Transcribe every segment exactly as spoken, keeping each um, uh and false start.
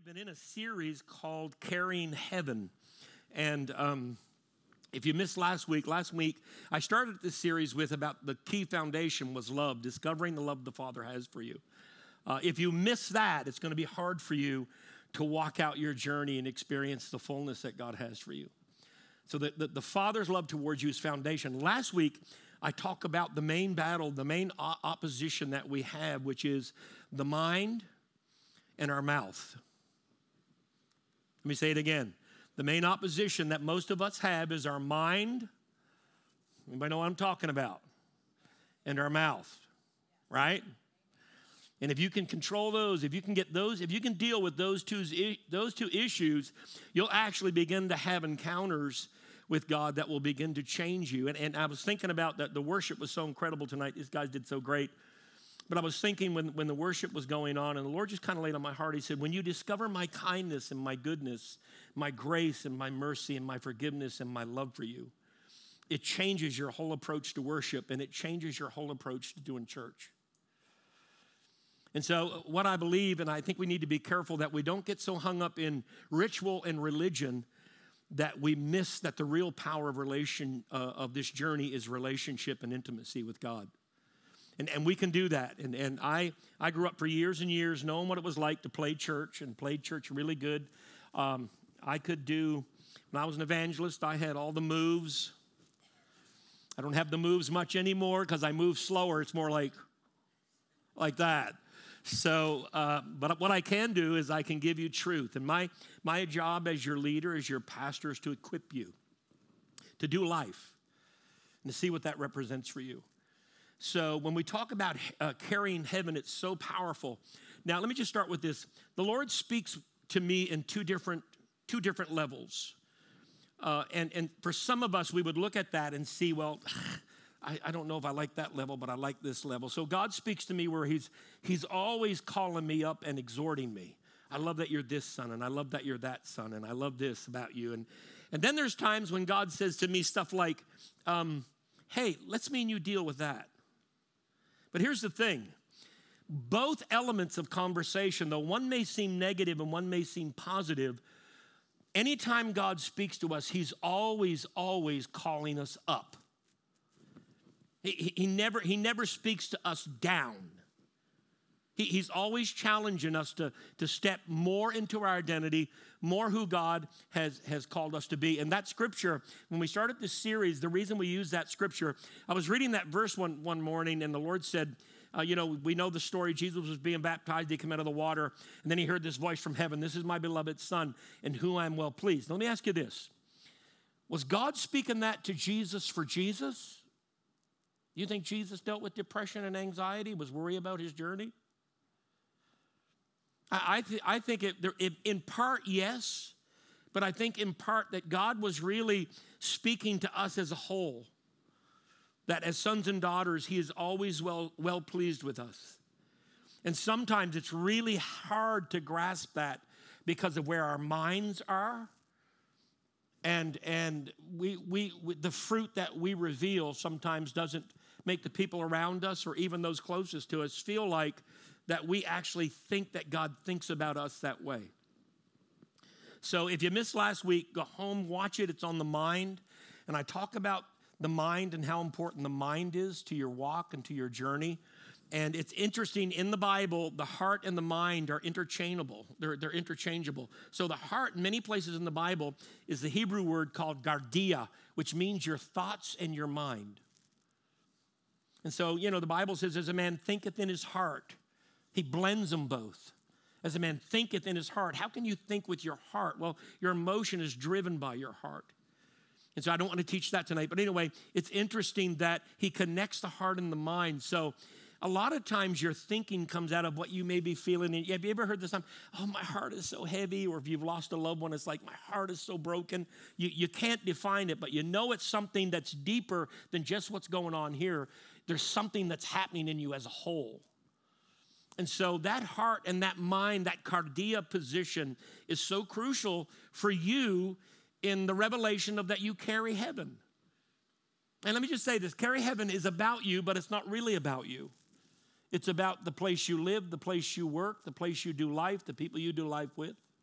we've been in a series called Carrying Heaven. And um, if you missed last week, last week I started this series with about the key foundation was love, discovering the love the Father has for you. Uh, if you miss that, it's going to be hard for you to walk out your journey and experience the fullness that God has for you. So the, the, the Father's love towards you is foundation. Last week, I talked about the main battle, the main o- opposition that we have, which is the mind and our mouth. Let me say it again. The main opposition that most of us have is our mind. Anybody know what I'm talking about? And our mouth, right? And if you can control those, if you can get those, if you can deal with those two, those two issues, you'll actually begin to have encounters with God that will begin to change you. And, and I was thinking about that. The worship was so incredible tonight. These guys did so great. But I was thinking when, when the worship was going on, and the Lord just kind of laid on my heart, he said, when you discover my kindness and my goodness, my grace and my mercy and my forgiveness and my love for you, it changes your whole approach to worship, and it changes your whole approach to doing church. And so what I believe, and I think we need to be careful that we don't get so hung up in ritual and religion that we miss that the real power of relation uh, of this journey is relationship and intimacy with God. And, and we can do that. And, and I, I grew up for years and years knowing what it was like to play church, and played church really good. Um, I could do, when I was an evangelist, I had all the moves. I don't have the moves much anymore because I move slower. It's more like, like that. So, uh, but what I can do is I can give you truth. And my, my job as your leader, as your pastor, is to equip you to do life and to see what that represents for you. So when we talk about uh, carrying heaven, it's so powerful. Now, let me just start with this. The Lord speaks to me in two different, two different levels. Uh, and, and for some of us, we would look at that and see, well, I, I don't know if I like that level, but I like this level. So God speaks to me where he's, he's always calling me up and exhorting me. I love that you're this son, and I love that you're that son, and I love this about you. And, and then there's times when God says to me stuff like, um, hey, let's me and you deal with that. But here's the thing. Both elements of conversation, though one may seem negative and one may seem positive, anytime God speaks to us, he's always, always calling us up. He, he, never, he never speaks to us down. He, he's always challenging us to, to step more into our identity, more who God has, has called us to be. And that scripture, when we started this series, the reason we use that scripture, I was reading that verse one, one morning, and the Lord said, uh, you know, we know the story. Jesus was being baptized. He came out of the water, and then he heard this voice from heaven. This is my beloved son, in whom I am well pleased. Now, let me ask you this. Was God speaking that to Jesus for Jesus? You think Jesus dealt with depression and anxiety, was worried about his journey? I, th- I think it, there, it, in part, yes, but I think in part that God was really speaking to us as a whole, that as sons and daughters, he is always well, well pleased with us. And sometimes it's really hard to grasp that because of where our minds are, and, and we, we, we, the fruit that we reveal sometimes doesn't make the people around us or even those closest to us feel like that we actually think that God thinks about us that way. So if you missed last week, go home, watch it. It's on the mind. And I talk about the mind and how important the mind is to your walk and to your journey. And it's interesting, in the Bible, the heart and the mind are interchangeable. They're, they're interchangeable. So the heart, in many places in the Bible, is the Hebrew word called gardia, which means your thoughts and your mind. And so, you know, the Bible says, as a man thinketh in his heart, he blends them both. As a man thinketh in his heart. How can you think with your heart? Well, your emotion is driven by your heart. And so I don't want to teach that tonight. But anyway, it's interesting that he connects the heart and the mind. So a lot of times your thinking comes out of what you may be feeling. Have you ever heard this time? Oh, my heart is so heavy. Or if you've lost a loved one, it's like, my heart is so broken. You, you can't define it, but you know it's something that's deeper than just what's going on here. There's something that's happening in you as a whole. And so that heart and that mind, that cardia position is so crucial for you in the revelation of that you carry heaven. And let me just say this, carry heaven is about you, but it's not really about you. It's about the place you live, the place you work, the place you do life, the people you do life with.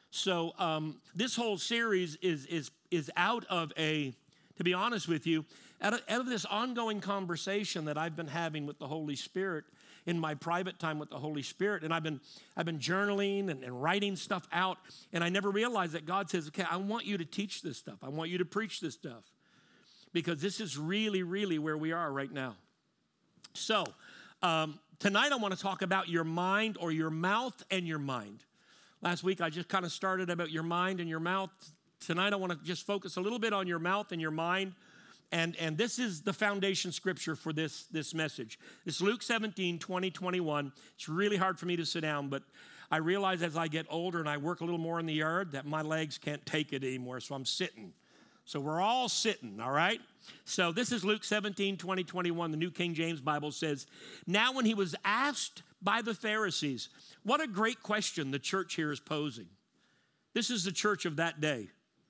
So um, this whole series is, is, is out of a, to be honest with you, out of, out of this ongoing conversation that I've been having with the Holy Spirit in my private time with the Holy Spirit. And I've been, I've been journaling and, and writing stuff out. And I never realized that God says, okay, I want you to teach this stuff. I want you to preach this stuff. Because this is really, really where we are right now. So um, tonight I want to talk about your mind, or your mouth and your mind. Last week I just kind of started about your mind and your mouth. Tonight I want to just focus a little bit on your mouth and your mind. And, and this is the foundation scripture for this, this message. It's Luke seventeen, twenty, twenty-one. It's really hard for me to sit down, but I realize as I get older and I work a little more in the yard that my legs can't take it anymore, so I'm sitting. So we're all sitting, all right? So this is Luke seventeen, twenty, twenty-one. The New King James Bible says, "Now when he was asked by the Pharisees," what a great question the church here is posing. This is the church of that day.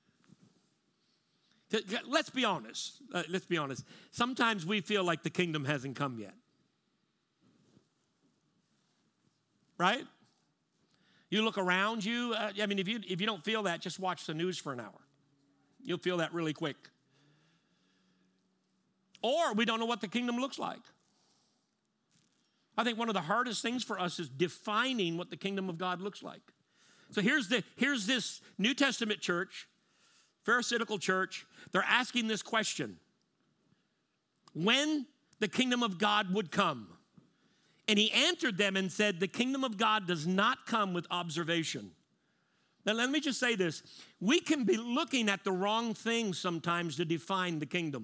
Let's be honest. Uh, let's be honest. Sometimes we feel like the kingdom hasn't come yet. Right? You look around you. Uh, I mean, if you if you don't feel that, just watch the news for an hour. You'll feel that really quick. Or we don't know what the kingdom looks like. I think one of the hardest things for us is defining what the kingdom of God looks like. So here's the here's this New Testament church, Pharisaical church. They're asking this question: when the kingdom of God would come. And he answered them and said, the kingdom of God does not come with observation. Now let me just say this. We can be looking at the wrong things sometimes to define the kingdom.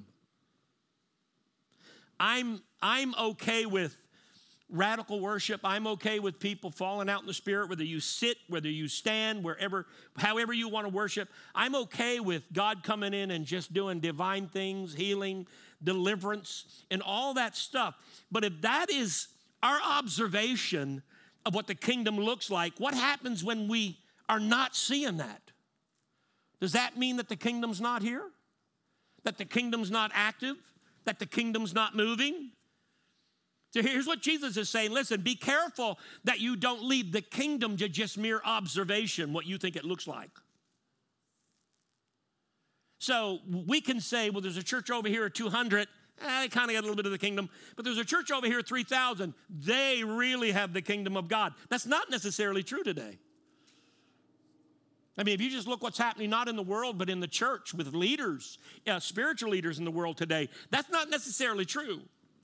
I'm, I'm okay with radical worship. I'm okay with people falling out in the spirit, whether you sit, whether you stand, wherever, however you want to worship. I'm okay with God coming in and just doing divine things, healing, deliverance, and all that stuff. But if that is our observation of what the kingdom looks like, what happens when we are not seeing that? Does that mean that the kingdom's not here? That the kingdom's not active? That the kingdom's not moving? So here's what Jesus is saying. Listen, be careful that you don't leave the kingdom to just mere observation, what you think it looks like. So we can say, well, there's a church over here at two hundred. Eh, they kind of got a little bit of the kingdom. But there's a church over here at three thousand. They really have the kingdom of God. That's not necessarily true today. I mean, if you just look what's happening not in the world, but in the church with leaders, uh, spiritual leaders in the world today, that's not necessarily true.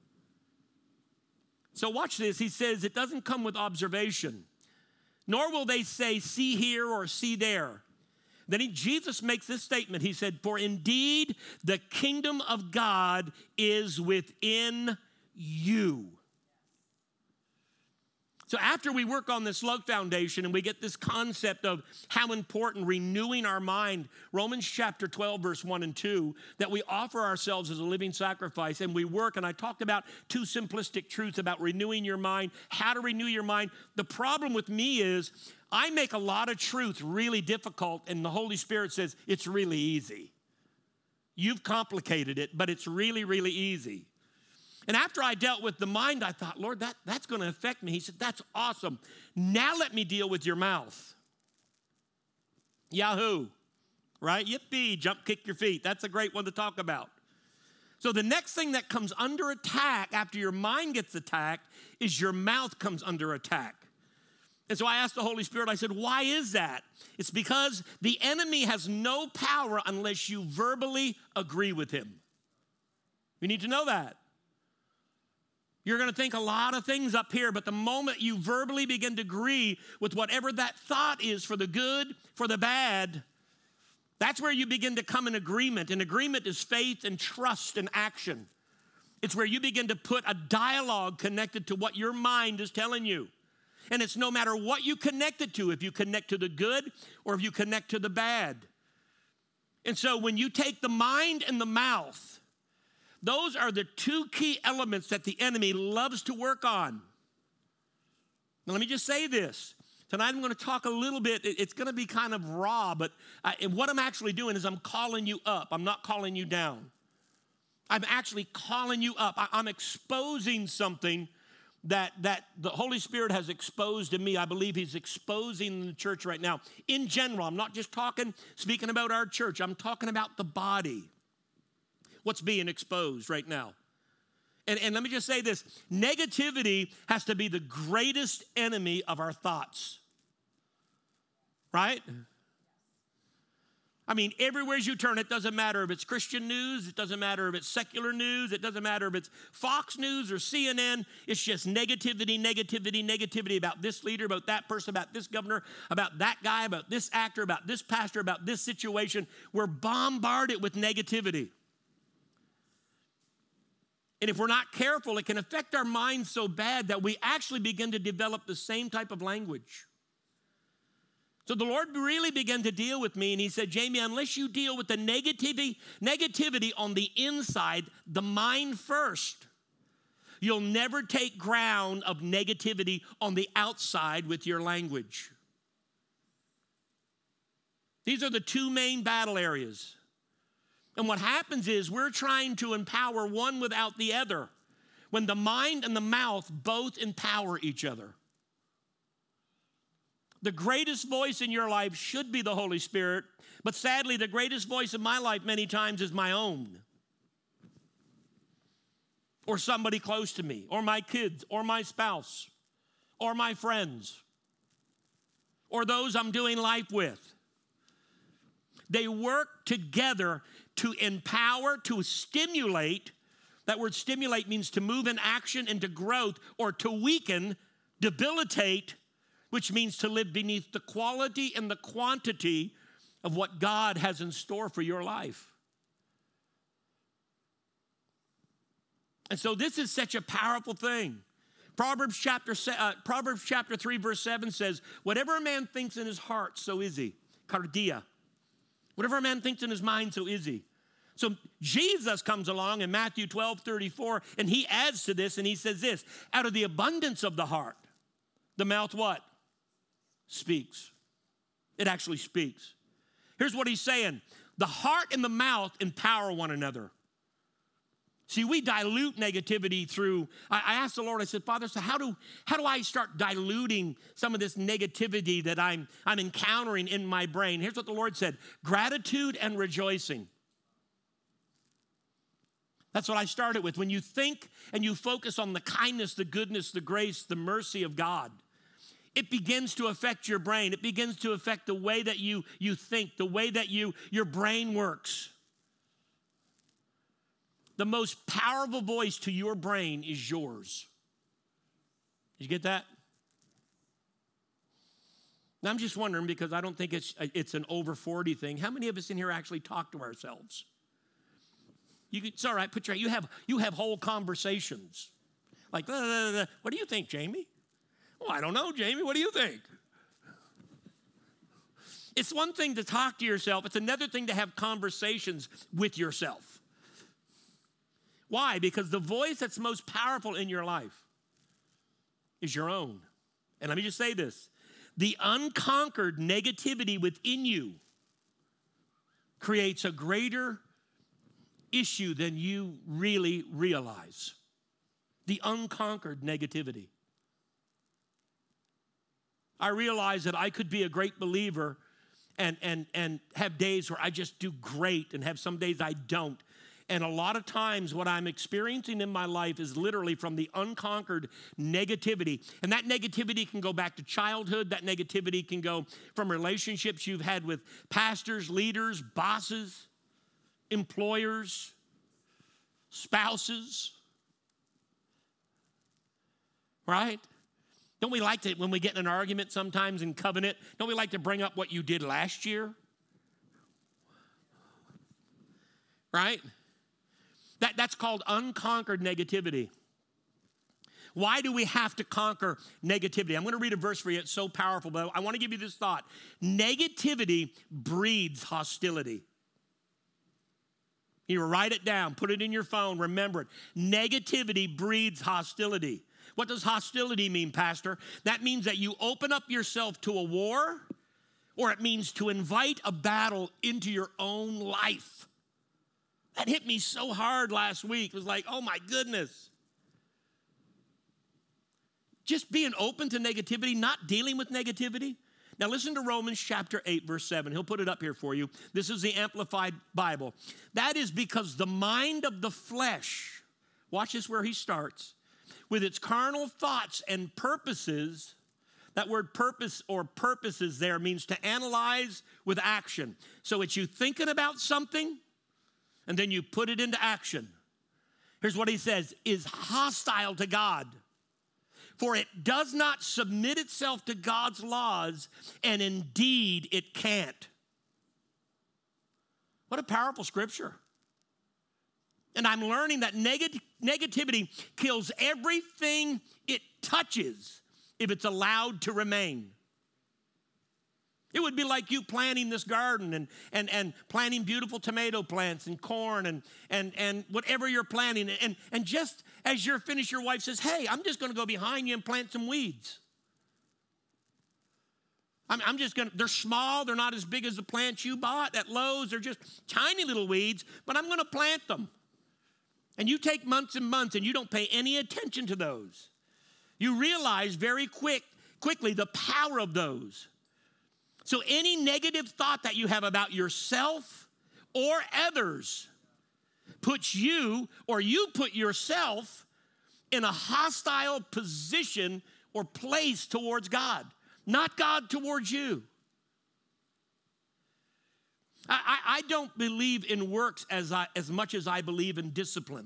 So watch this. He says it doesn't come with observation, nor will they say, see here or see there. Then he, Jesus makes this statement. He said, for indeed the kingdom of God is within you. So after we work on this love foundation and we get this concept of how important renewing our mind, Romans chapter twelve, verse one and two, that we offer ourselves as a living sacrifice and we work. And I talked about two simplistic truths about renewing your mind, how to renew your mind. The problem with me is I make a lot of truth really difficult, and the Holy Spirit says it's really easy. You've complicated it, but it's really, really easy. And after I dealt with the mind, I thought, Lord, that, that's going to affect me. He said, that's awesome. Now let me deal with your mouth. Yahoo, right? Yippee, jump, kick your feet. That's a great one to talk about. So the next thing that comes under attack after your mind gets attacked is your mouth comes under attack. And so I asked the Holy Spirit, I said, why is that? It's because the enemy has no power unless you verbally agree with him. You need to know that. You're going to think a lot of things up here, but the moment you verbally begin to agree with whatever that thought is, for the good, for the bad, that's where you begin to come in agreement. And agreement is faith and trust and action. It's where you begin to put a dialogue connected to what your mind is telling you. And it's no matter what you connect it to, if you connect to the good or if you connect to the bad. And so when you take the mind and the mouth, those are the two key elements that the enemy loves to work on. Now, let me just say this. Tonight I'm going to talk a little bit. It's going to be kind of raw, but I, and what I'm actually doing is I'm calling you up. I'm not calling you down. I'm actually calling you up. I, I'm exposing something that, that the Holy Spirit has exposed in me. I believe he's exposing the church right now. In general, I'm not just talking, speaking about our church. I'm talking about the body. What's being exposed right now. And, and let me just say this. Negativity has to be the greatest enemy of our thoughts. Right? I mean, everywhere you turn, it doesn't matter if it's Christian news, it doesn't matter if it's secular news, it doesn't matter if it's Fox News or C N N, it's just negativity, negativity, negativity about this leader, about that person, about this governor, about that guy, about this actor, about this pastor, about this situation. We're bombarded with negativity. And if we're not careful, it can affect our minds so bad that we actually begin to develop the same type of language. So the Lord really began to deal with me, and he said, Jamie, unless you deal with the negativity, negativity on the inside, the mind first, you'll never take ground of negativity on the outside with your language. These are the two main battle areas. And what happens is we're trying to empower one without the other, when the mind and the mouth both empower each other. The greatest voice in your life should be the Holy Spirit, but sadly, the greatest voice in my life many times is my own. Or somebody close to me, or my kids, or my spouse, or my friends, or those I'm doing life with. They work together to empower, to stimulate. That word stimulate means to move in action into growth, or to weaken, debilitate, which means to live beneath the quality and the quantity of what God has in store for your life. And so this is such a powerful thing. Proverbs chapter, uh, Proverbs chapter three, verse seven says, whatever a man thinks in his heart, so is he. Cardia. Whatever a man thinks in his mind, so is he. So Jesus comes along in Matthew twelve, thirty-four, and he adds to this, and he says this, out of the abundance of the heart, the mouth what? Speaks. It actually speaks. Here's what he's saying. The heart and the mouth empower one another. See, we dilute negativity through, I, I asked the Lord, I said, Father, so how do, how do I start diluting some of this negativity that I'm, I'm encountering in my brain? Here's what the Lord said, gratitude and rejoicing. That's what I started with. When you think and you focus on the kindness, the goodness, the grace, the mercy of God, it begins to affect your brain. It begins to affect the way that you, you think, the way that you, your brain works. The most powerful voice to your brain is yours. Did you get that? Now, I'm just wondering, because I don't think it's, it's an over forty thing. How many of us in here actually talk to ourselves? You, it's all right, put your, you have, you have whole conversations. Like, blah, blah, blah. What do you think, Jamie? Well, I don't know, Jamie. What do you think? It's one thing to talk to yourself. It's another thing to have conversations with yourself. Why? Because the voice that's most powerful in your life is your own. And let me just say this. The unconquered negativity within you creates a greater issue than you really realize. The unconquered negativity. I realize that I could be a great believer and, and, and have days where I just do great and have some days I don't. And a lot of times what I'm experiencing in my life is literally from the unconquered negativity. And that negativity can go back to childhood. That negativity can go from relationships you've had with pastors, leaders, bosses, employers, spouses. Right? Don't we like to, when we get in an argument sometimes in covenant, don't we like to bring up what you did last year? Right? That, that's called unconquered negativity. Why do we have to conquer negativity? I'm going to read a verse for you. It's so powerful, but I want to give you this thought. Negativity breeds hostility. You write it down, put it in your phone, remember it. Negativity breeds hostility. What does hostility mean, Pastor? That means that you open up yourself to a war, or it means to invite a battle into your own life. That hit me so hard last week. It was like, oh my goodness. just being open to negativity, not dealing with negativity. Now listen to Romans chapter eight, verse seven. He'll put it up here for you. This is the Amplified Bible. That is because the mind of the flesh, watch this where he starts, with its carnal thoughts and purposes. That word purpose or purposes there means to analyze with action. So it's you thinking about something and then you put it into action. Here's what he says, is hostile to God. For it does not submit itself to God's laws, and indeed it can't. What a powerful scripture. And I'm learning that neg- negativity kills everything it touches if it's allowed to remain. It would be like you planting this garden and, and, and planting beautiful tomato plants and corn and, and, and whatever you're planting. And, and just as you're finished, your wife says, hey, I'm just going to go behind you and plant some weeds. I'm, I'm just going to, they're small. They're not as big as the plants you bought at Lowe's. They're just tiny little weeds, but I'm going to plant them. And you take months and months and you don't pay any attention to those. You realize very quick, quickly the power of those. So any negative thought that you have about yourself or others puts you or you put yourself in a hostile position or place towards God, not God towards you. I, I, I don't believe in works as, I, as much as I believe in discipline.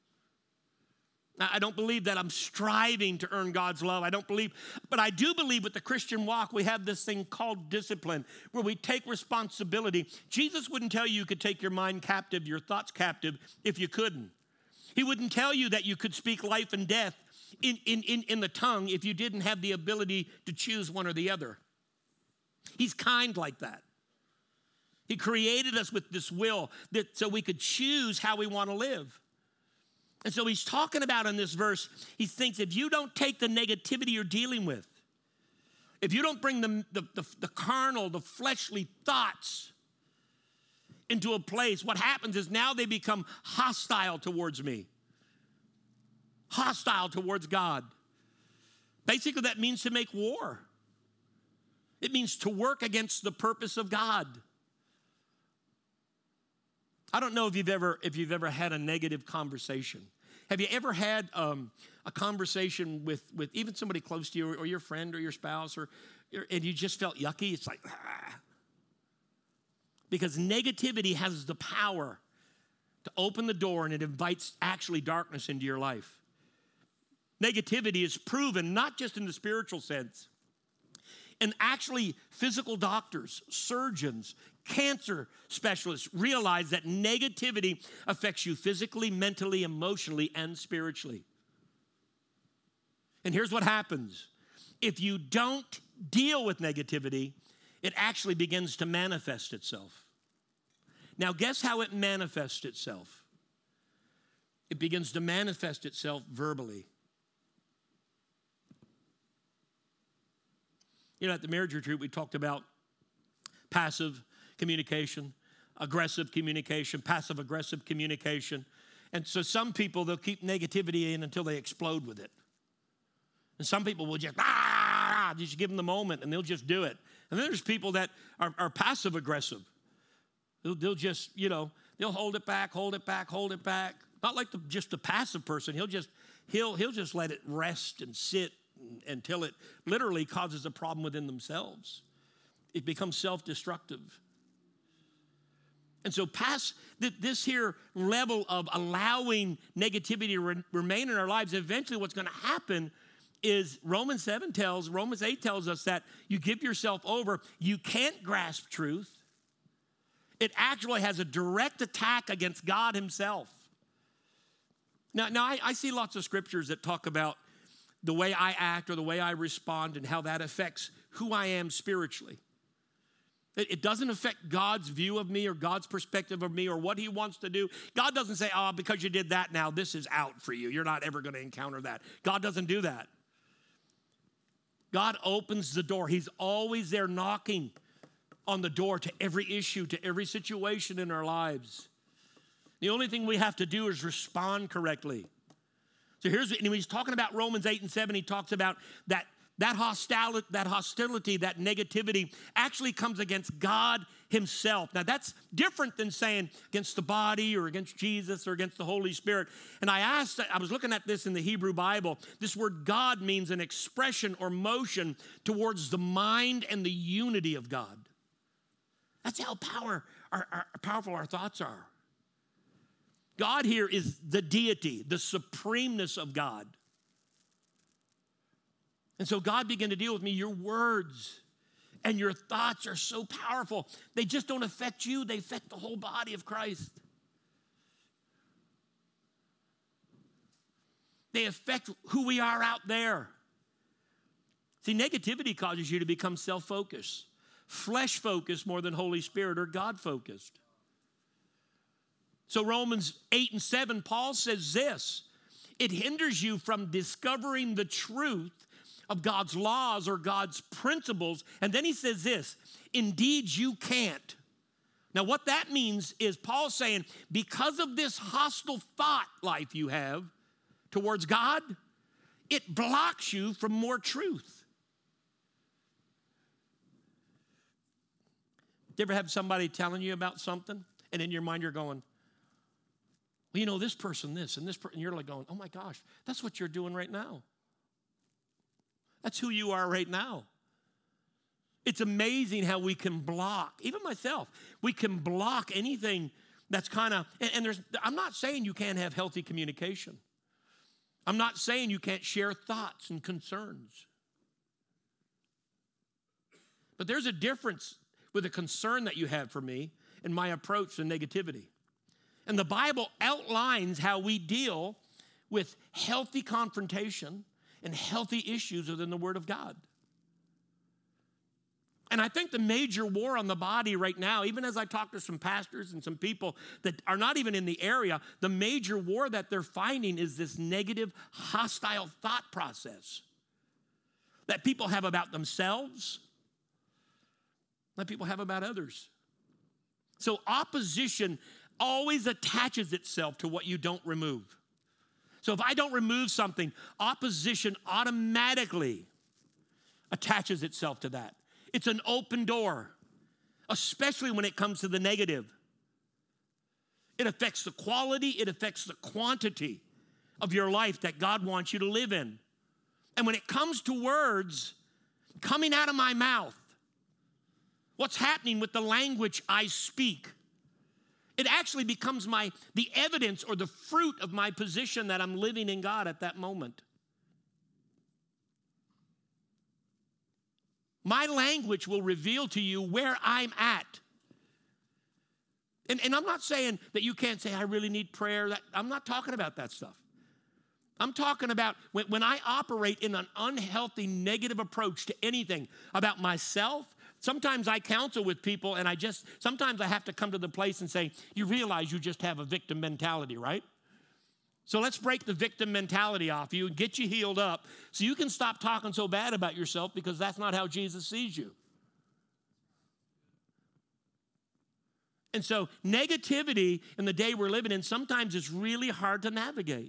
I don't believe that I'm striving to earn God's love. I don't believe, but I do believe with the Christian walk, we have this thing called discipline, where we take responsibility. Jesus wouldn't tell you you could take your mind captive, your thoughts captive, if you couldn't. He wouldn't tell you that you could speak life and death in, in, in, in the tongue if you didn't have the ability to choose one or the other. He's kind like that. He created us with this will that so we could choose how we want to live. And so he's talking about in this verse, he thinks if you don't take the negativity you're dealing with, if you don't bring the, the, the, the carnal, the fleshly thoughts into a place, what happens is now they become hostile towards me, hostile towards God. Basically, that means to make war. It means to work against the purpose of God. I don't know if you've ever if you've ever had a negative conversation. Have you ever had um, a conversation with, with even somebody close to you or, or your friend or your spouse or and you just felt yucky? It's like, ah. Because negativity has the power to open the door and it invites actually darkness into your life. Negativity is proven not just in the spiritual sense. And actually, physical doctors, surgeons, cancer specialists realize that negativity affects you physically, mentally, emotionally, and spiritually. And here's what happens. If you don't deal with negativity, it actually begins to manifest itself. Now, guess how it manifests itself? It begins to manifest itself verbally. You know, at the marriage retreat, we talked about passive communication, aggressive communication, passive-aggressive communication. And so some people, they'll keep negativity in until they explode with it. And some people will just, ah, just give them the moment, and they'll just do it. And then there's people that are, are passive-aggressive. They'll, they'll just, you know, they'll hold it back, hold it back, hold it back. Not like the, just the passive person. He'll just, he'll, he'll just let it rest and sit until it literally causes a problem within themselves. It becomes self-destructive. And so past this here level of allowing negativity to re- remain in our lives, eventually what's going to happen is Romans seven tells, Romans eight tells us that you give yourself over, you can't grasp truth. It actually has a direct attack against God himself. Now, now I, I see lots of scriptures that talk about the way I act or the way I respond and how that affects who I am spiritually. It, it doesn't affect God's view of me or God's perspective of me or what he wants to do. God doesn't say, oh, because you did that now, this is out for you. You're not ever going to encounter that. God doesn't do that. God opens the door. He's always there knocking on the door to every issue, to every situation in our lives. The only thing we have to do is respond correctly. So here's, and when he's talking about Romans eight and seven, he talks about that That hostility, that hostility, that negativity actually comes against God himself. Now that's different than saying against the body or against Jesus or against the Holy Spirit. And I asked, I was looking at this in the Hebrew Bible. This word God means an expression or motion towards the mind and the unity of God. That's how power, our, our, powerful our thoughts are. God here is the deity, the supremeness of God. And so God began to deal with me. Your words and your thoughts are so powerful. They just don't affect you. They affect the whole body of Christ. They affect who we are out there. See, negativity causes you to become self-focused, flesh-focused more than Holy Spirit or God-focused. So Romans eight and seven, Paul says this: it hinders you from discovering the truth of God's laws or God's principles. And then he says this: indeed you can't. Now what that means is Paul's saying, because of this hostile thought life you have towards God, it blocks you from more truth. You ever have somebody telling you about something and in your mind you're going, well, you know, this person this and this person, and you're like going, oh my gosh, that's what you're doing right now. That's who you are right now. It's amazing how we can block, even myself, we can block anything that's kind of, and, and there's, I'm not saying you can't have healthy communication. I'm not saying you can't share thoughts and concerns. But there's a difference with the concern that you have for me and my approach to negativity. And the Bible outlines how we deal with healthy confrontation and healthy issues within the Word of God. And I think the major war on the body right now, even as I talk to some pastors and some people that are not even in the area, the major war that they're finding is this negative, hostile thought process that people have about themselves, that people have about others. So opposition always attaches itself to what you don't remove. So if I don't remove something, opposition automatically attaches itself to that. It's an open door, especially when it comes to the negative. It affects the quality, it affects the quantity of your life that God wants you to live in. And when it comes to words coming out of my mouth, what's happening with the language I speak? It actually becomes my the evidence or the fruit of my position that I'm living in God at that moment. My language will reveal to you where I'm at. And, and I'm not saying that you can't say, I really need prayer. That, I'm not talking about that stuff. I'm talking about when, when I operate in an unhealthy, negative approach to anything about myself. Sometimes I counsel with people and I just, sometimes I have to come to the place and say, you realize you just have a victim mentality, right? So let's break the victim mentality off you and get you healed up so you can stop talking so bad about yourself, because that's not how Jesus sees you. And so negativity in the day we're living in sometimes is really hard to navigate.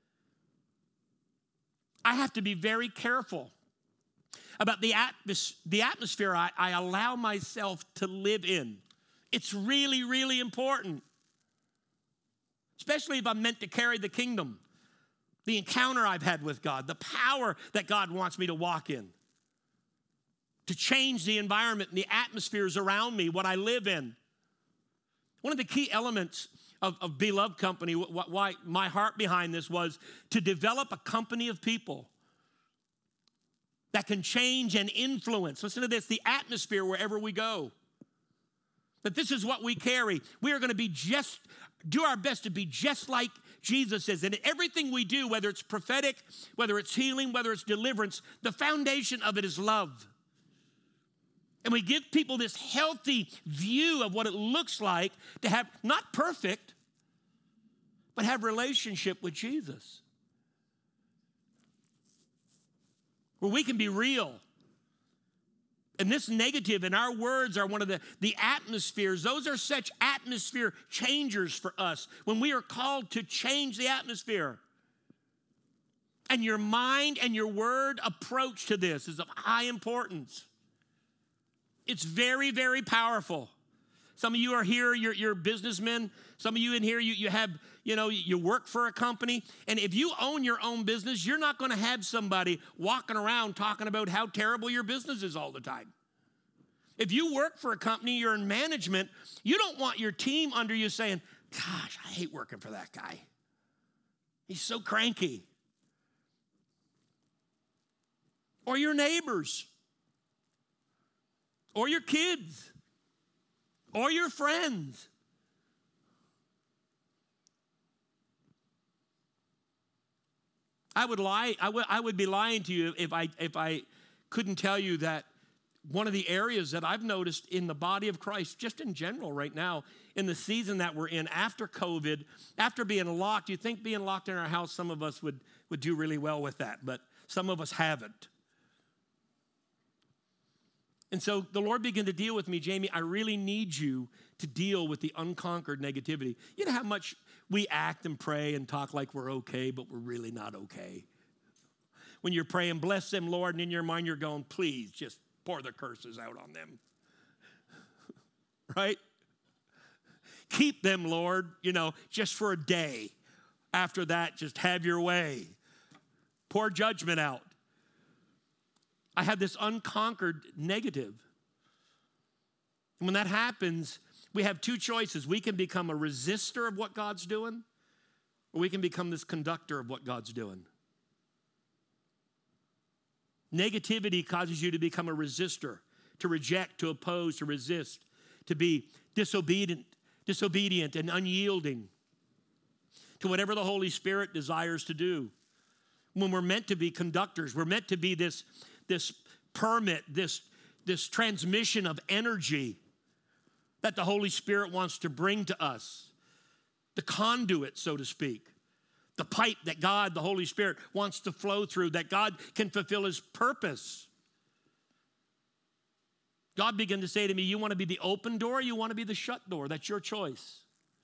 I have to be very careful about the, atmos- the atmosphere I, I allow myself to live in. It's really, really important, especially if I'm meant to carry the kingdom, the encounter I've had with God, the power that God wants me to walk in, to change the environment and the atmospheres around me, what I live in. One of the key elements of, of Beloved Company, wh- why my heart behind this was to develop a company of people that can change and influence. Listen to this, the atmosphere wherever we go. That this is what we carry. We are going to be just, do our best to be just like Jesus is. And in everything we do, whether it's prophetic, whether it's healing, whether it's deliverance, the foundation of it is love. And we give people this healthy view of what it looks like to have, not perfect, but have relationship with Jesus. Where we can be real. And this negative and our words are one of the, the atmospheres. Those are such atmosphere changers for us when we are called to change the atmosphere. And your mind and your word approach to this is of high importance. It's very, very powerful. Some of you are here, you're, you're businessmen. Some of you in here, you, you have, you know, you work for a company. And if you own your own business, you're not going to have somebody walking around talking about how terrible your business is all the time. If you work for a company, you're in management, you don't want your team under you saying, gosh, I hate working for that guy. He's so cranky. Or your neighbors. Or your kids. Or your friends. I would lie, I would, I would be lying to you if I, if I couldn't tell you that one of the areas that I've noticed in the body of Christ, just in general right now, in the season that we're in, after COVID, after being locked, you think being locked in our house, some of us would, would do really well with that, but some of us haven't. And so the Lord began to deal with me, Jamie, I really need you to deal with the unconquered negativity. You know how much we act and pray and talk like we're okay, but we're really not okay. When you're praying, bless them, Lord, and in your mind you're going, please just pour the curses out on them. Right? Keep them, Lord, you know, just for a day. After that, just have your way. Pour judgment out. I have this unconquered negative. And when that happens, we have two choices. We can become a resistor of what God's doing, or we can become this conductor of what God's doing. Negativity causes you to become a resistor, to reject, to oppose, to resist, to be disobedient, disobedient and unyielding to whatever the Holy Spirit desires to do. When we're meant to be conductors, we're meant to be this, this permit, this, this transmission of energy that the Holy Spirit wants to bring to us. The conduit, so to speak. The pipe that God, the Holy Spirit, wants to flow through, that God can fulfill his purpose. God began to say to me, you want to be the open door, or you want to be the shut door? That's your choice.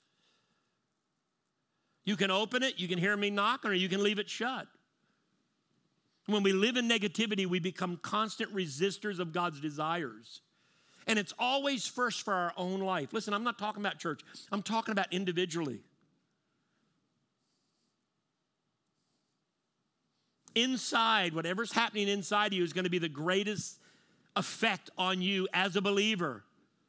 You can open it, you can hear me knocking, or you can leave it shut. When we live in negativity, we become constant resistors of God's desires. And it's always first for our own life. Listen, I'm not talking about church. I'm talking about individually. Inside, whatever's happening inside of you is going to be the greatest effect on you as a believer.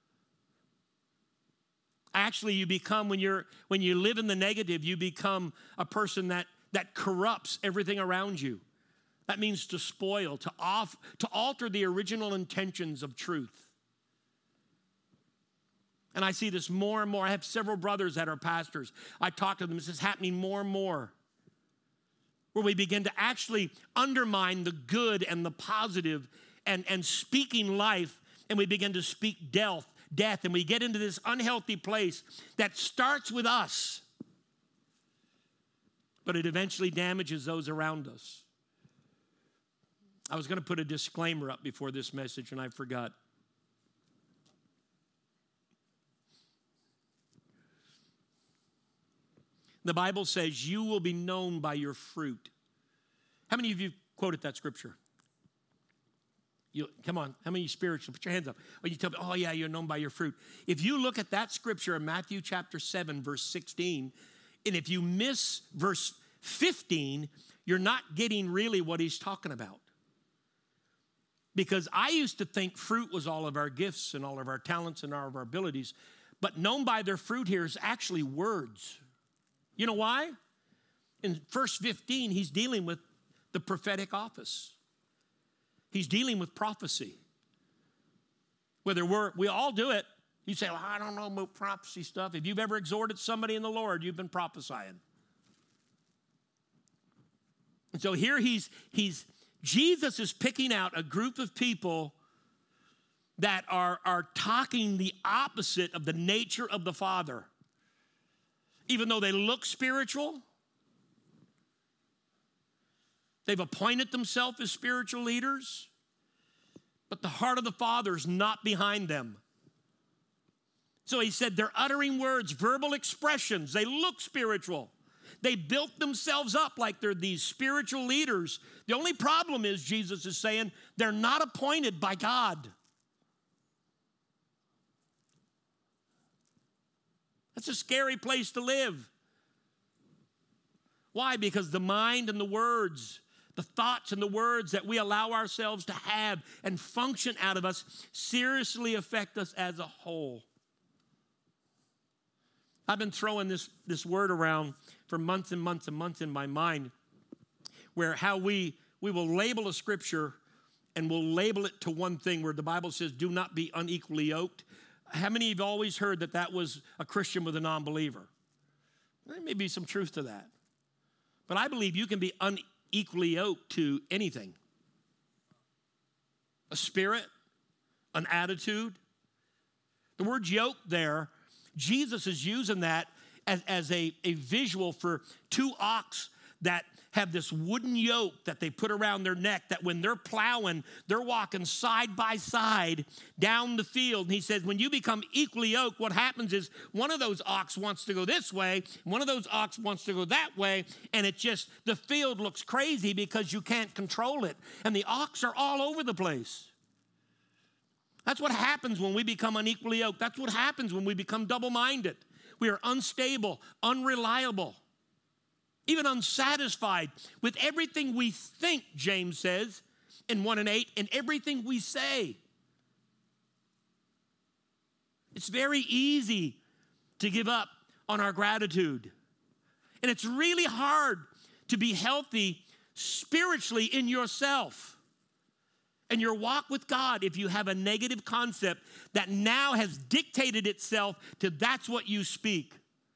Actually, you become, when you're when you live in the negative, you become a person that, that corrupts everything around you. That means to spoil, to off, to alter the original intentions of truth. And I see this more and more. I have several brothers that are pastors. I talk to them. This is happening more and more. Where we begin to actually undermine the good and the positive and, and speaking life, and we begin to speak death, death, and we get into this unhealthy place that starts with us, but it eventually damages those around us. I was going to put a disclaimer up before this message, and I forgot. The Bible says you will be known by your fruit. How many of you quoted that scripture? You, come on, how many spiritual? Put your hands up. Oh, you tell me, oh yeah, you're known by your fruit. If you look at that scripture in Matthew chapter seven, verse sixteen, and if you miss verse fifteen, you're not getting really what he's talking about. Because I used to think fruit was all of our gifts and all of our talents and all of our abilities, but known by their fruit here is actually words. You know why? In verse fifteen, he's dealing with the prophetic office. He's dealing with prophecy. Whether we're, we all do it. You say, well, I don't know about prophecy stuff. If you've ever exhorted somebody in the Lord, you've been prophesying. And so here he's, he's, Jesus is picking out a group of people that are, are talking the opposite of the nature of the Father. Even though they look spiritual, they've appointed themselves as spiritual leaders, but the heart of the Father is not behind them. So he said they're uttering words, verbal expressions. They look spiritual. They built themselves up like they're these spiritual leaders. The only problem is, Jesus is saying, they're not appointed by God. That's a scary place to live. Why? Because the mind and the words, the thoughts and the words that we allow ourselves to have and function out of us seriously affect us as a whole. I've been throwing this, this word around for months and months and months in my mind, where how we, we will label a scripture and we'll label it to one thing, where the Bible says, do not be unequally yoked. How many of you have always heard that that was a Christian with a non-believer? There may be some truth to that. But I believe you can be unequally yoked to anything. A spirit, an attitude. The word yoke there, Jesus is using that as, as a, a visual for two ox that have this wooden yoke that they put around their neck, that when they're plowing, they're walking side by side down the field. And he says, when you become equally yoked, what happens is one of those ox wants to go this way, one of those ox wants to go that way, and it just, the field looks crazy because you can't control it. And the ox are all over the place. That's what happens when we become unequally yoked. That's what happens when we become double-minded. We are unstable, unreliable, even unsatisfied with everything we think, James says in one and eight, and everything we say. It's very easy to give up on our gratitude. And it's really hard to be healthy spiritually in yourself and your walk with God if you have a negative concept that now has dictated itself to that's what you speak.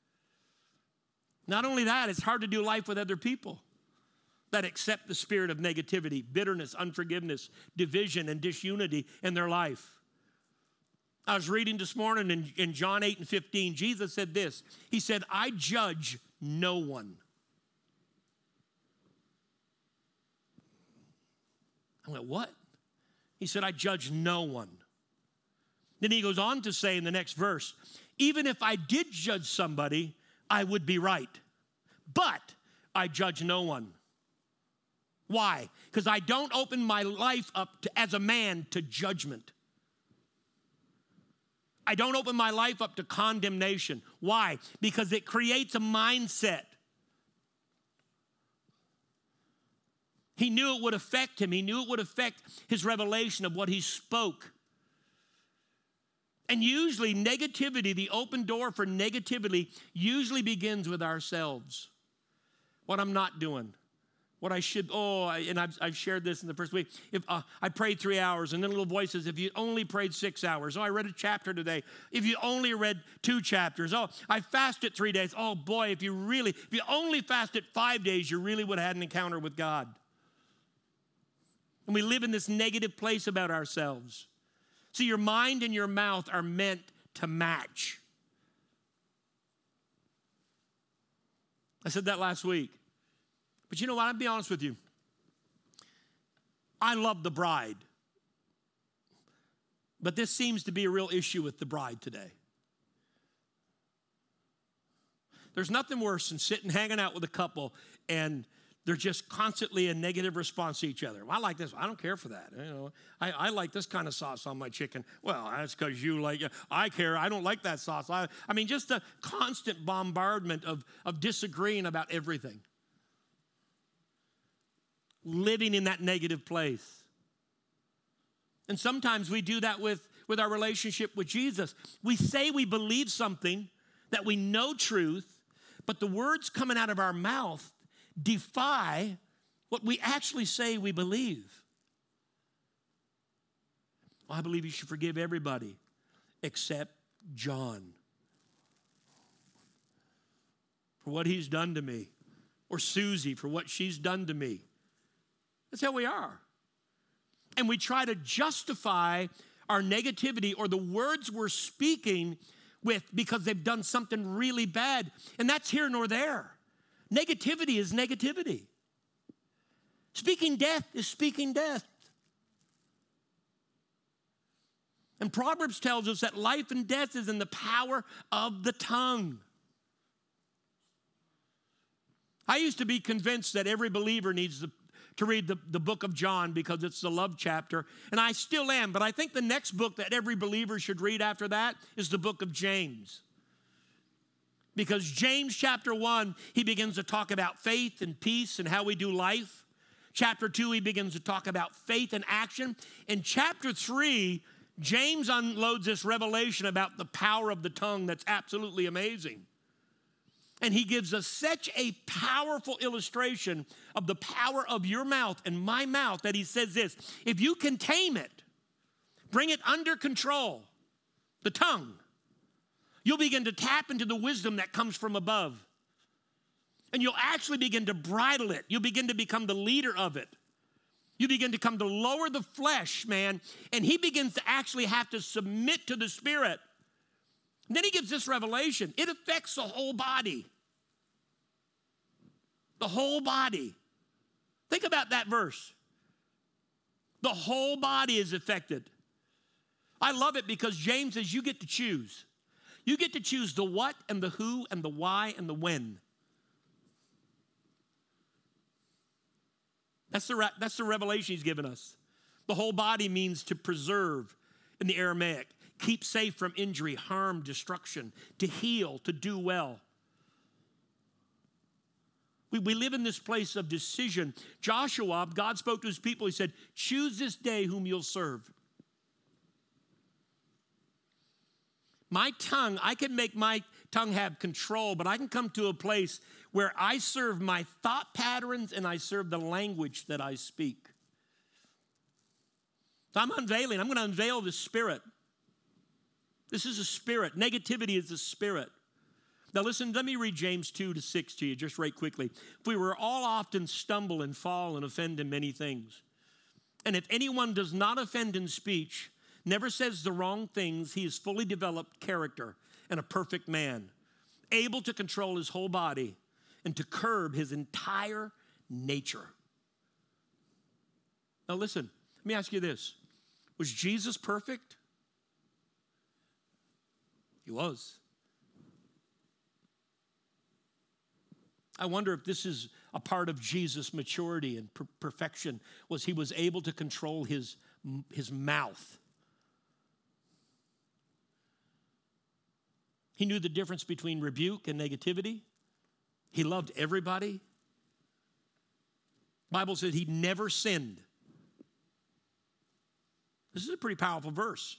Not only that, it's hard to do life with other people that accept the spirit of negativity, bitterness, unforgiveness, division, and disunity in their life. I was reading this morning in, in John eight and fifteen, Jesus said this. He said, I judge no one. I went, what? He said, I judge no one. Then he goes on to say in the next verse, even if I did judge somebody, I would be right. But I judge no one. Why? Because I don't open my life up to, as a man to judgment. I don't open my life up to condemnation. Why? Because it creates a mindset. He knew it would affect him. He knew it would affect his revelation of what he spoke. And usually negativity, the open door for negativity, usually begins with ourselves. What I'm not doing. What I should, oh, I, and I've, I've shared this in the first week. If uh, I prayed three hours, and then a little voice says, if you only prayed six hours. Oh, I read a chapter today. If you only read two chapters. Oh, I fasted three days. Oh, boy, if you really, if you only fasted five days, you really would have had an encounter with God. And we live in this negative place about ourselves. See, your mind and your mouth are meant to match. I said that last week. But you know what? I'll be honest with you. I love the bride. But this seems to be a real issue with the bride today. There's nothing worse than sitting, hanging out with a couple, and they're just constantly a negative response to each other. Well, I like this. I don't care for that. You know, I, I like this kind of sauce on my chicken. Well, that's because you like it. I care. I don't like that sauce. I, I mean, just a constant bombardment of, of disagreeing about everything. Living in that negative place. And sometimes we do that with, with our relationship with Jesus. We say we believe something, that we know truth, but the words coming out of our mouth defy what we actually say we believe. Well, I believe you should forgive everybody except John for what he's done to me, or Susie for what she's done to me. That's how we are. And we try to justify our negativity or the words we're speaking with because they've done something really bad. And that's here nor there. Negativity is negativity. Speaking death is speaking death. And Proverbs tells us that life and death is in the power of the tongue. I used to be convinced that every believer needs the, to read the, the book of John because it's the love chapter, and I still am, but I think the next book that every believer should read after that is the book of James. Because James chapter one, he begins to talk about faith and peace and how we do life. Chapter two, he begins to talk about faith and action. In chapter three, James unloads this revelation about the power of the tongue that's absolutely amazing. And he gives us such a powerful illustration of the power of your mouth and my mouth that he says this: if you can tame it, bring it under control, the tongue, you'll begin to tap into the wisdom that comes from above. And you'll actually begin to bridle it. You'll begin to become the leader of it. You begin to come to lower the flesh, man. And he begins to actually have to submit to the Spirit. And then he gives this revelation. It affects the whole body. The whole body. Think about that verse. The whole body is affected. I love it because James says you get to choose. You get to choose the what and the who and the why and the when. That's the, that's the revelation he's given us. The whole body means to preserve in the Aramaic. Keep safe from injury, harm, destruction. To heal, to do well. We, we live in this place of decision. Joshua, God spoke to his people. He said, choose this day whom you'll serve. My tongue, I can make my tongue have control, but I can come to a place where I serve my thought patterns and I serve the language that I speak. So I'm unveiling. I'm going to unveil the spirit. This is a spirit. Negativity is a spirit. Now listen, let me read James two to six to you just right quickly. If we were all often stumble and fall and offend in many things, and if anyone does not offend in speech, never says the wrong things, he is fully developed character and a perfect man, able to control his whole body and to curb his entire nature. Now listen, let me ask you this. Was Jesus perfect? He was. I wonder if this is a part of Jesus' maturity and per- perfection, was he was able to control his, his mouth. He knew the difference between rebuke and negativity. He loved everybody. The Bible says he never sinned. This is a pretty powerful verse.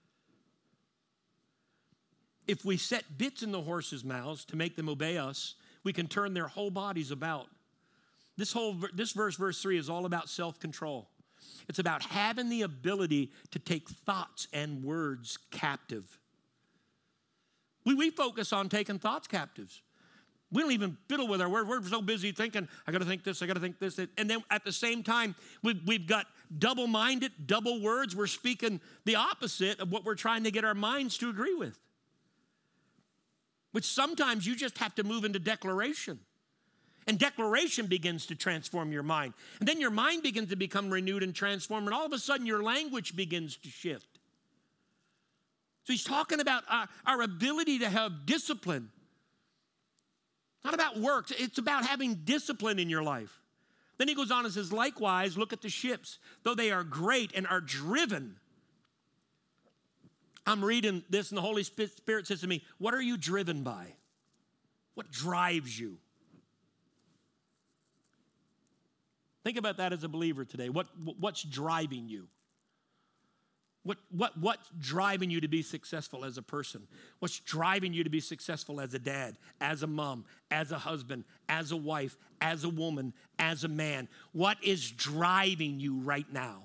If we set bits in the horses' mouths to make them obey us, we can turn their whole bodies about. This whole this verse, verse three, is all about self-control. It's about having the ability to take thoughts and words captive. We, we focus on taking thoughts captives. We don't even fiddle with our word. We're so busy thinking, I got to think this, I got to think this. And then at the same time, we've, we've got double-minded, double words. We're speaking the opposite of what we're trying to get our minds to agree with. Which sometimes you just have to move into declaration. And declaration begins to transform your mind. And then your mind begins to become renewed and transformed. And all of a sudden your language begins to shift. So he's talking about our, our ability to have discipline. Not about works. It's about having discipline in your life. Then he goes on and says, likewise, look at the ships. Though they are great and are driven. I'm reading this and the Holy Spirit says to me, what are you driven by? What drives you? Think about that as a believer today. What, what's driving you? What, what, what's driving you to be successful as a person? What's driving you to be successful as a dad, as a mom, as a husband, as a wife, as a woman, as a man? What is driving you right now?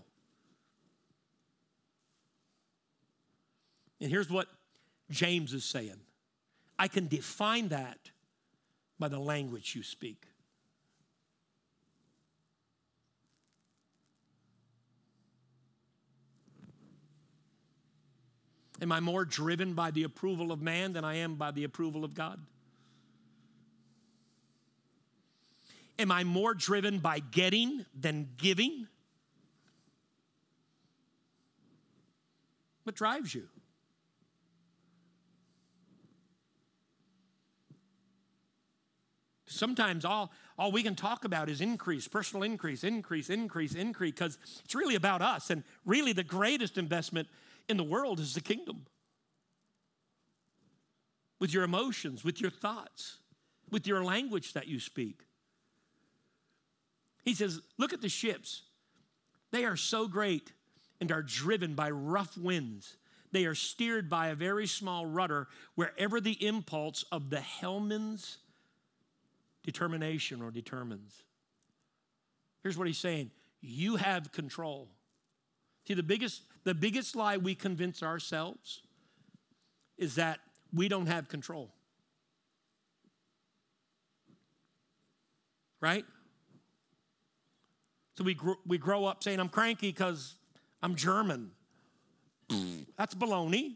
And here's what James is saying. I can define that by the language you speak. Am I more driven by the approval of man than I am by the approval of God? Am I more driven by getting than giving? What drives you? sometimes all, all we can talk about is increase, personal increase, increase, increase, increase, because it's really about us. And really the greatest investment in the world is the kingdom. With your emotions, with your thoughts, with your language that you speak. He says, look at the ships. They are so great and are driven by rough winds. They are steered by a very small rudder wherever the impulse of the helmsman's determination or determines. Here's what he's saying. You have control. See, the biggest, the biggest lie we convince ourselves is that we don't have control. Right? So we, gr- we grow up saying, I'm cranky because I'm German. That's baloney.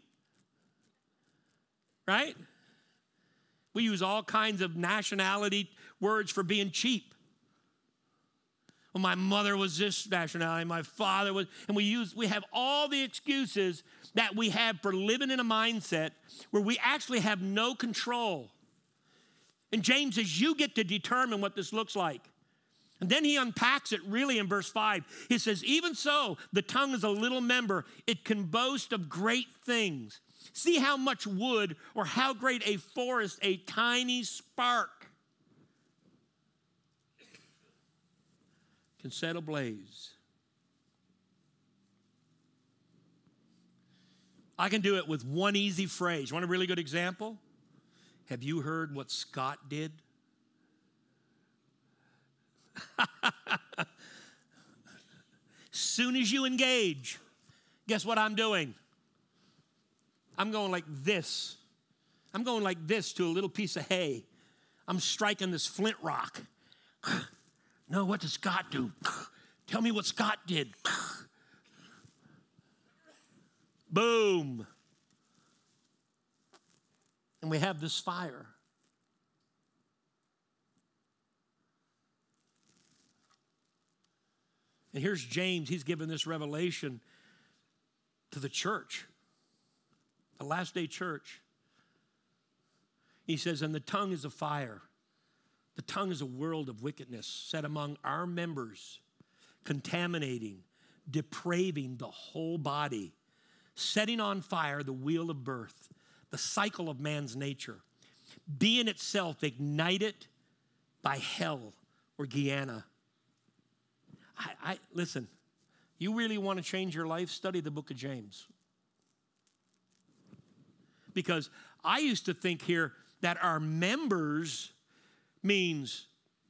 Right? We use all kinds of nationality words for being cheap. Well, my mother was this nationality, my father was, and we use, we have all the excuses that we have for living in a mindset where we actually have no control. And James says, you get to determine what this looks like. And then he unpacks it really in verse five. He says, even so, the tongue is a little member. It can boast of great things. See how much wood or how great a forest a tiny spark can set ablaze. I can do it with one easy phrase. You want a really good example? Have you heard what Scott did? Soon as you engage, guess what I'm doing? I'm going like this. I'm going like this to a little piece of hay. I'm striking this flint rock. No, what does Scott do? Tell me what Scott did. Boom. And we have this fire. And here's James. He's given this revelation to the church, the last day church. He says, and the tongue is a fire. The tongue is a world of wickedness set among our members, contaminating, depraving the whole body, setting on fire the wheel of birth, the cycle of man's nature, being itself ignited by hell or Gehenna. I, I listen, you really want to change your life? Study the book of James. Because I used to think here that our members means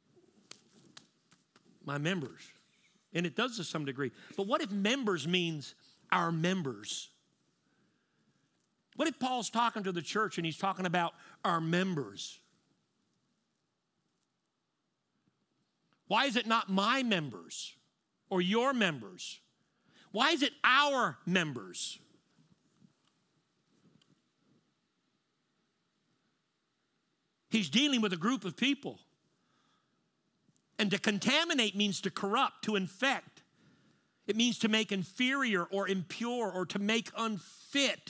my members. And it does to some degree. But what if members means our members? What if Paul's talking to the church and he's talking about our members? Why is it not my members or your members? Why is it our members? He's dealing with a group of people. And to contaminate means to corrupt, to infect. It means to make inferior or impure or to make unfit.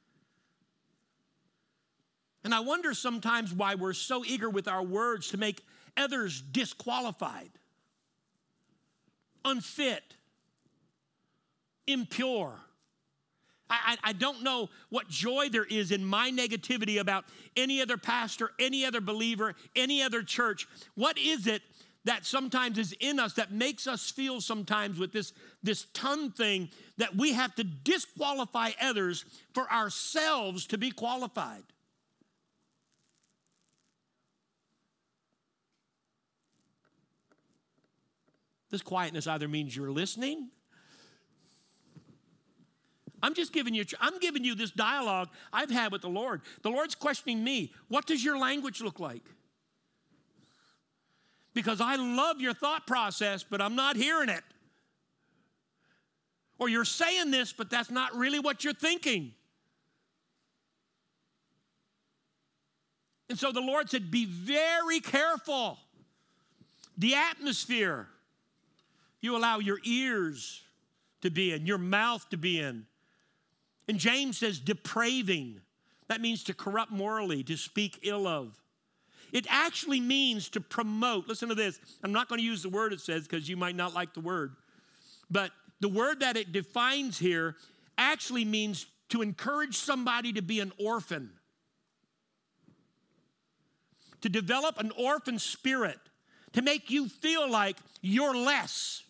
And I wonder sometimes why we're so eager with our words to make others disqualified, unfit, impure. I, I, I don't know what joy there is in my negativity about any other pastor, any other believer, any other church. What is it that sometimes is in us that makes us feel sometimes with this, this tongue thing that we have to disqualify others for ourselves to be qualified? This quietness either means you're listening. I'm just giving you, I'm giving you this dialogue I've had with the Lord. The Lord's questioning me. What does your language look like? Because I love your thought process, but I'm not hearing it. Or you're saying this, but that's not really what you're thinking. And so the Lord said, be very careful. The atmosphere you allow your ears to be in, your mouth to be in. And James says depraving. That means to corrupt morally, to speak ill of. It actually means to promote. Listen to this. I'm not going to use the word it says because you might not like the word. But the word that it defines here actually means to encourage somebody to be an orphan. To develop an orphan spirit. To make you feel like you're less.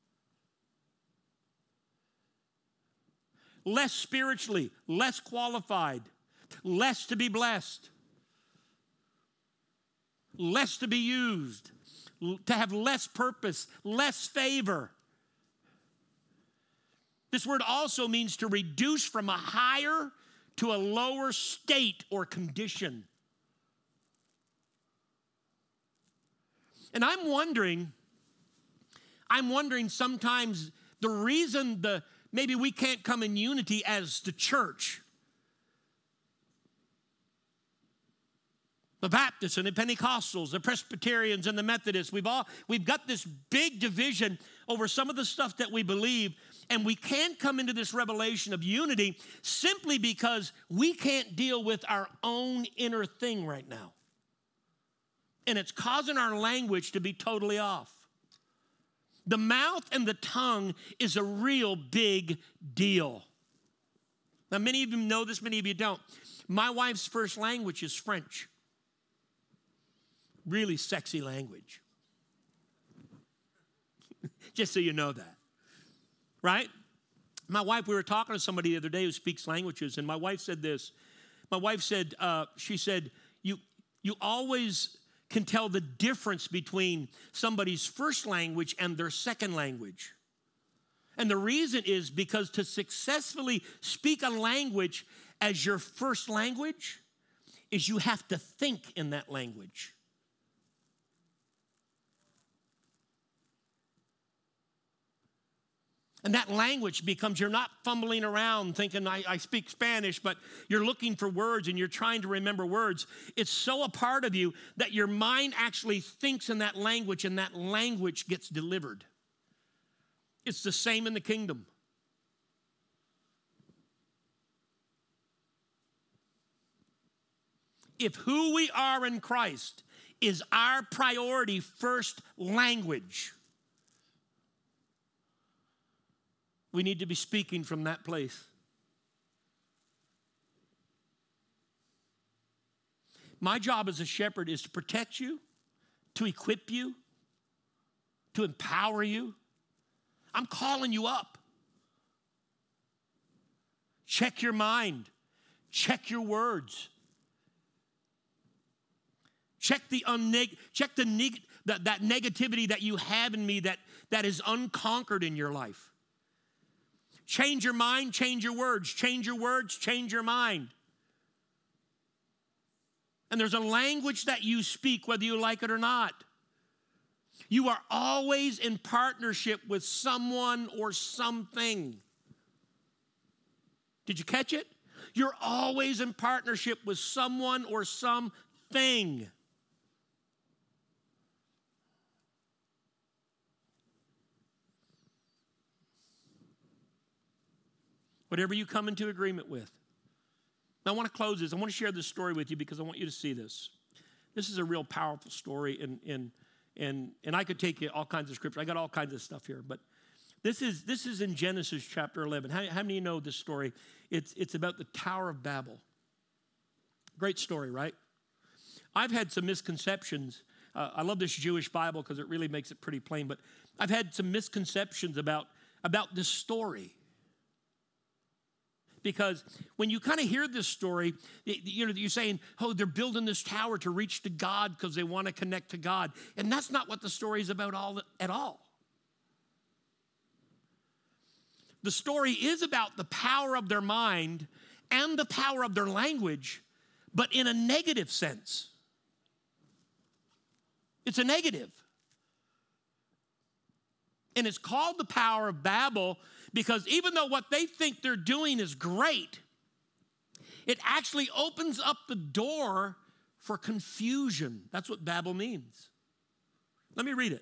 Less spiritually, less qualified, less to be blessed, less to be used, to have less purpose, less favor. This word also means to reduce from a higher to a lower state or condition. And I'm wondering, I'm wondering sometimes the reason the maybe we can't come in unity as the church. The Baptists and the Pentecostals, the Presbyterians and the Methodists, we've all, we've got this big division over some of the stuff that we believe, and we can't come into this revelation of unity simply because we can't deal with our own inner thing right now. And it's causing our language to be totally off. The mouth and the tongue is a real big deal. Now, many of you know this, many of you don't. My wife's first language is French. Really sexy language. Just so you know that. Right? My wife, we were talking to somebody the other day who speaks languages, and my wife said this. My wife said, uh, she said, you, you always can tell the difference between somebody's first language and their second language. And the reason is because to successfully speak a language as your first language is you have to think in that language. And that language becomes, you're not fumbling around thinking, I, I speak Spanish, but you're looking for words and you're trying to remember words. It's so a part of you that your mind actually thinks in that language and that language gets delivered. It's the same in the kingdom. If who we are in Christ is our priority first language, we need to be speaking from that place. My job as a shepherd is to protect you, to equip you, to empower you. I'm calling you up. Check your mind. Check your words. Check the unneg- check the neg- that, that negativity that you have in me that, that is unconquered in your life. Change your mind, change your words. Change your words, change your mind. And there's a language that you speak, whether you like it or not. You are always in partnership with someone or something. Did you catch it? You're always in partnership with someone or something. Whatever you come into agreement with. Now, I want to close this. I want to share this story with you because I want you to see this. This is a real powerful story, and and and and I could take you all kinds of scripture. I got all kinds of stuff here, but this is this is in Genesis chapter eleven. How, how many of you know this story? It's it's about the Tower of Babel. Great story, right? I've had some misconceptions. Uh, I love this Jewish Bible because it really makes it pretty plain, but I've had some misconceptions about about this story. Because when you kind of hear this story, you know, you're saying, oh, they're building this tower to reach to God because they want to connect to God. And that's not what the story is about all, at all. The story is about the power of their mind and the power of their language, but in a negative sense. It's a negative. And it's called the Power of Babel because even though what they think they're doing is great, it actually opens up the door for confusion. That's what Babel means. Let me read it.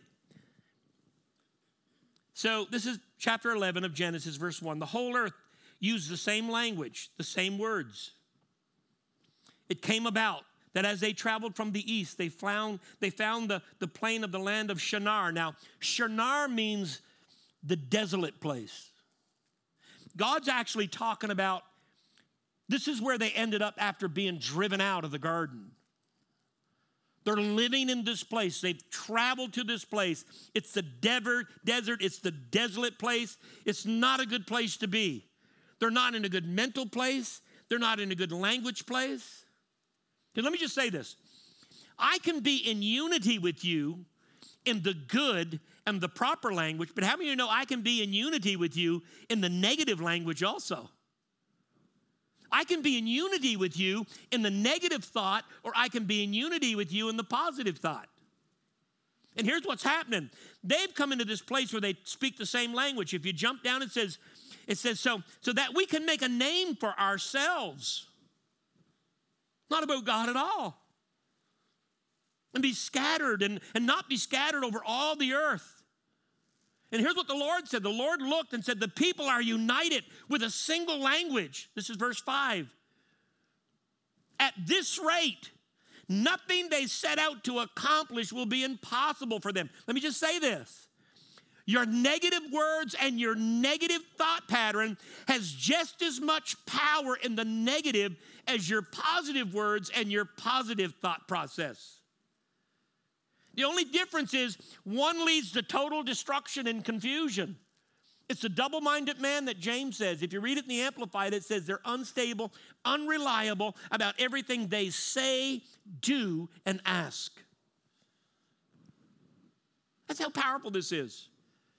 So this is chapter eleven of Genesis, verse one. The whole earth used the same language, the same words. It came about that as they traveled from the east, they found, they found the, the plain of the land of Shinar. Now, Shinar means the desolate place. God's actually talking about, this is where they ended up after being driven out of the garden. They're living in this place. They've traveled to this place. It's the desert, desert. It's the desolate place. It's not a good place to be. They're not in a good mental place. They're not in a good language place. And let me just say this. I can be in unity with you in the good and the proper language, but how many of you know I can be in unity with you in the negative language also? I can be in unity with you in the negative thought, or I can be in unity with you in the positive thought. And here's what's happening. They've come into this place where they speak the same language. If you jump down, it says, it says so, so that we can make a name for ourselves. Not about God at all. And be scattered and, and not be scattered over all the earth. And here's what the Lord said. The Lord looked and said, the people are united with a single language. This is verse five. At this rate, nothing they set out to accomplish will be impossible for them. Let me just say this. Your negative words and your negative thought pattern has just as much power in the negative as your positive words and your positive thought process. The only difference is one leads to total destruction and confusion. It's a double-minded man that James says. If you read it in the Amplified, it says they're unstable, unreliable about everything they say, do, and ask. That's how powerful this is.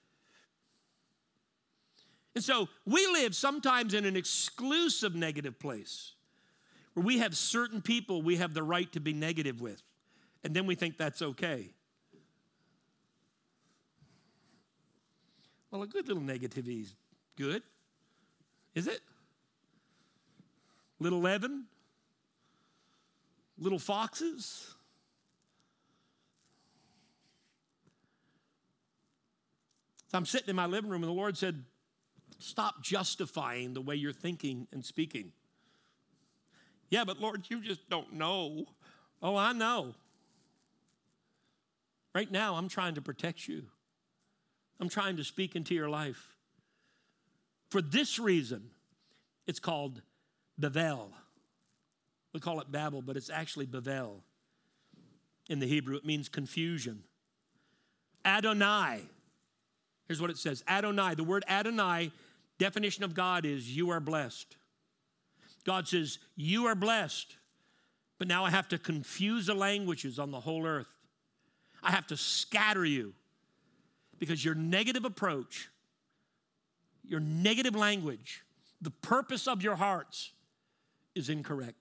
And so we live sometimes in an exclusive negative place where we have certain people we have the right to be negative with. And then we think that's okay. Well, a good little negativity is good. Is it? Little leaven? Little foxes? So I'm sitting in my living room and the Lord said, stop justifying the way you're thinking and speaking. Yeah, but Lord, you just don't know. Oh, I know. Right now, I'm trying to protect you. I'm trying to speak into your life. For this reason, it's called Bavel. We call it Babel, but it's actually Bavel. In the Hebrew, it means confusion. Adonai. Here's what it says. Adonai. The word Adonai, definition of God is you are blessed. God says, you are blessed. But now I have to confuse the languages on the whole earth. I have to scatter you because your negative approach, your negative language, the purpose of your hearts is incorrect.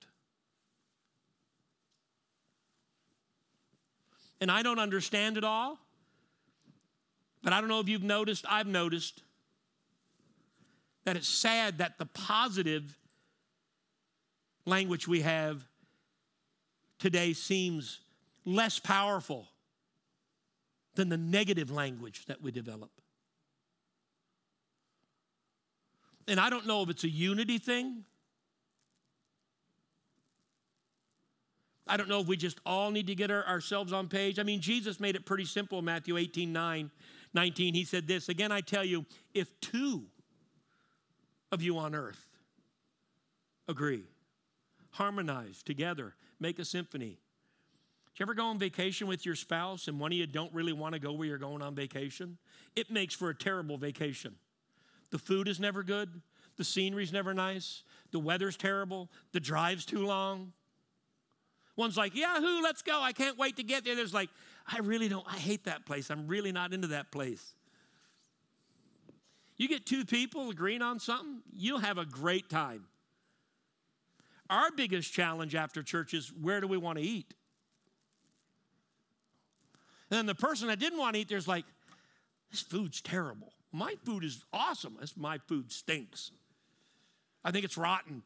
And I don't understand it all, but I don't know if you've noticed, I've noticed that it's sad that the positive language we have today seems less powerful than the negative language that we develop. And I don't know if it's a unity thing. I don't know if we just all need to get our, ourselves on page. I mean, Jesus made it pretty simple in Matthew eighteen, nine, nineteen. He said this, again, I tell you, if two of you on earth agree, harmonize together, make a symphony. Do you ever go on vacation with your spouse and one of you don't really want to go where you're going on vacation? It makes for a terrible vacation. The food is never good. The scenery's never nice. The weather's terrible. The drive's too long. One's like, yahoo, let's go. I can't wait to get there. There's like, I really don't, I hate that place. I'm really not into that place. You get two people agreeing on something, you'll have a great time. Our biggest challenge after church is, where do we want to eat? And then the person that didn't want to eat, there's like, this food's terrible. My food is awesome. This, my food stinks. I think it's rotten.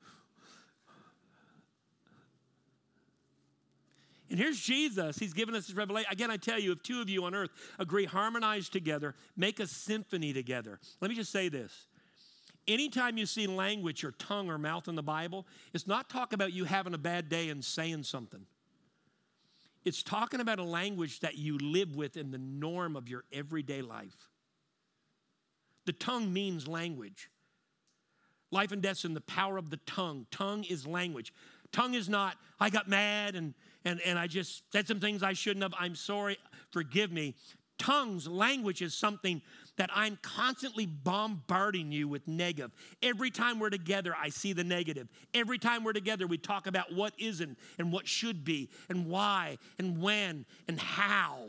And here's Jesus. He's given us his revelation. Again, I tell you, if two of you on earth agree, harmonize together, make a symphony together. Let me just say this. Anytime you see language or tongue or mouth in the Bible, it's not talking about you having a bad day and saying something. It's talking about a language that you live with in the norm of your everyday life. The tongue means language. Life and death's in the power of the tongue. Tongue is language. Tongue is not, I got mad and, and, and I just said some things I shouldn't have. I'm sorry. Forgive me. Tongues, language is something that I'm constantly bombarding you with negative. Every time we're together, I see the negative. Every time we're together, we talk about what isn't and what should be and why and when and how.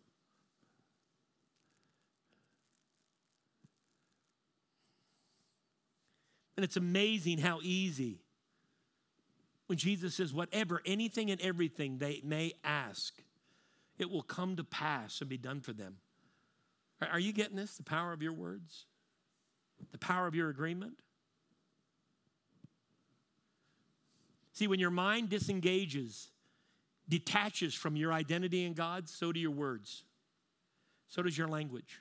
And it's amazing how easy, when Jesus says, whatever, anything and everything they may ask, it will come to pass and be done for them. Are you getting this? The power of your words? The power of your agreement? See, when your mind disengages, detaches from your identity in God, so do your words. So does your language.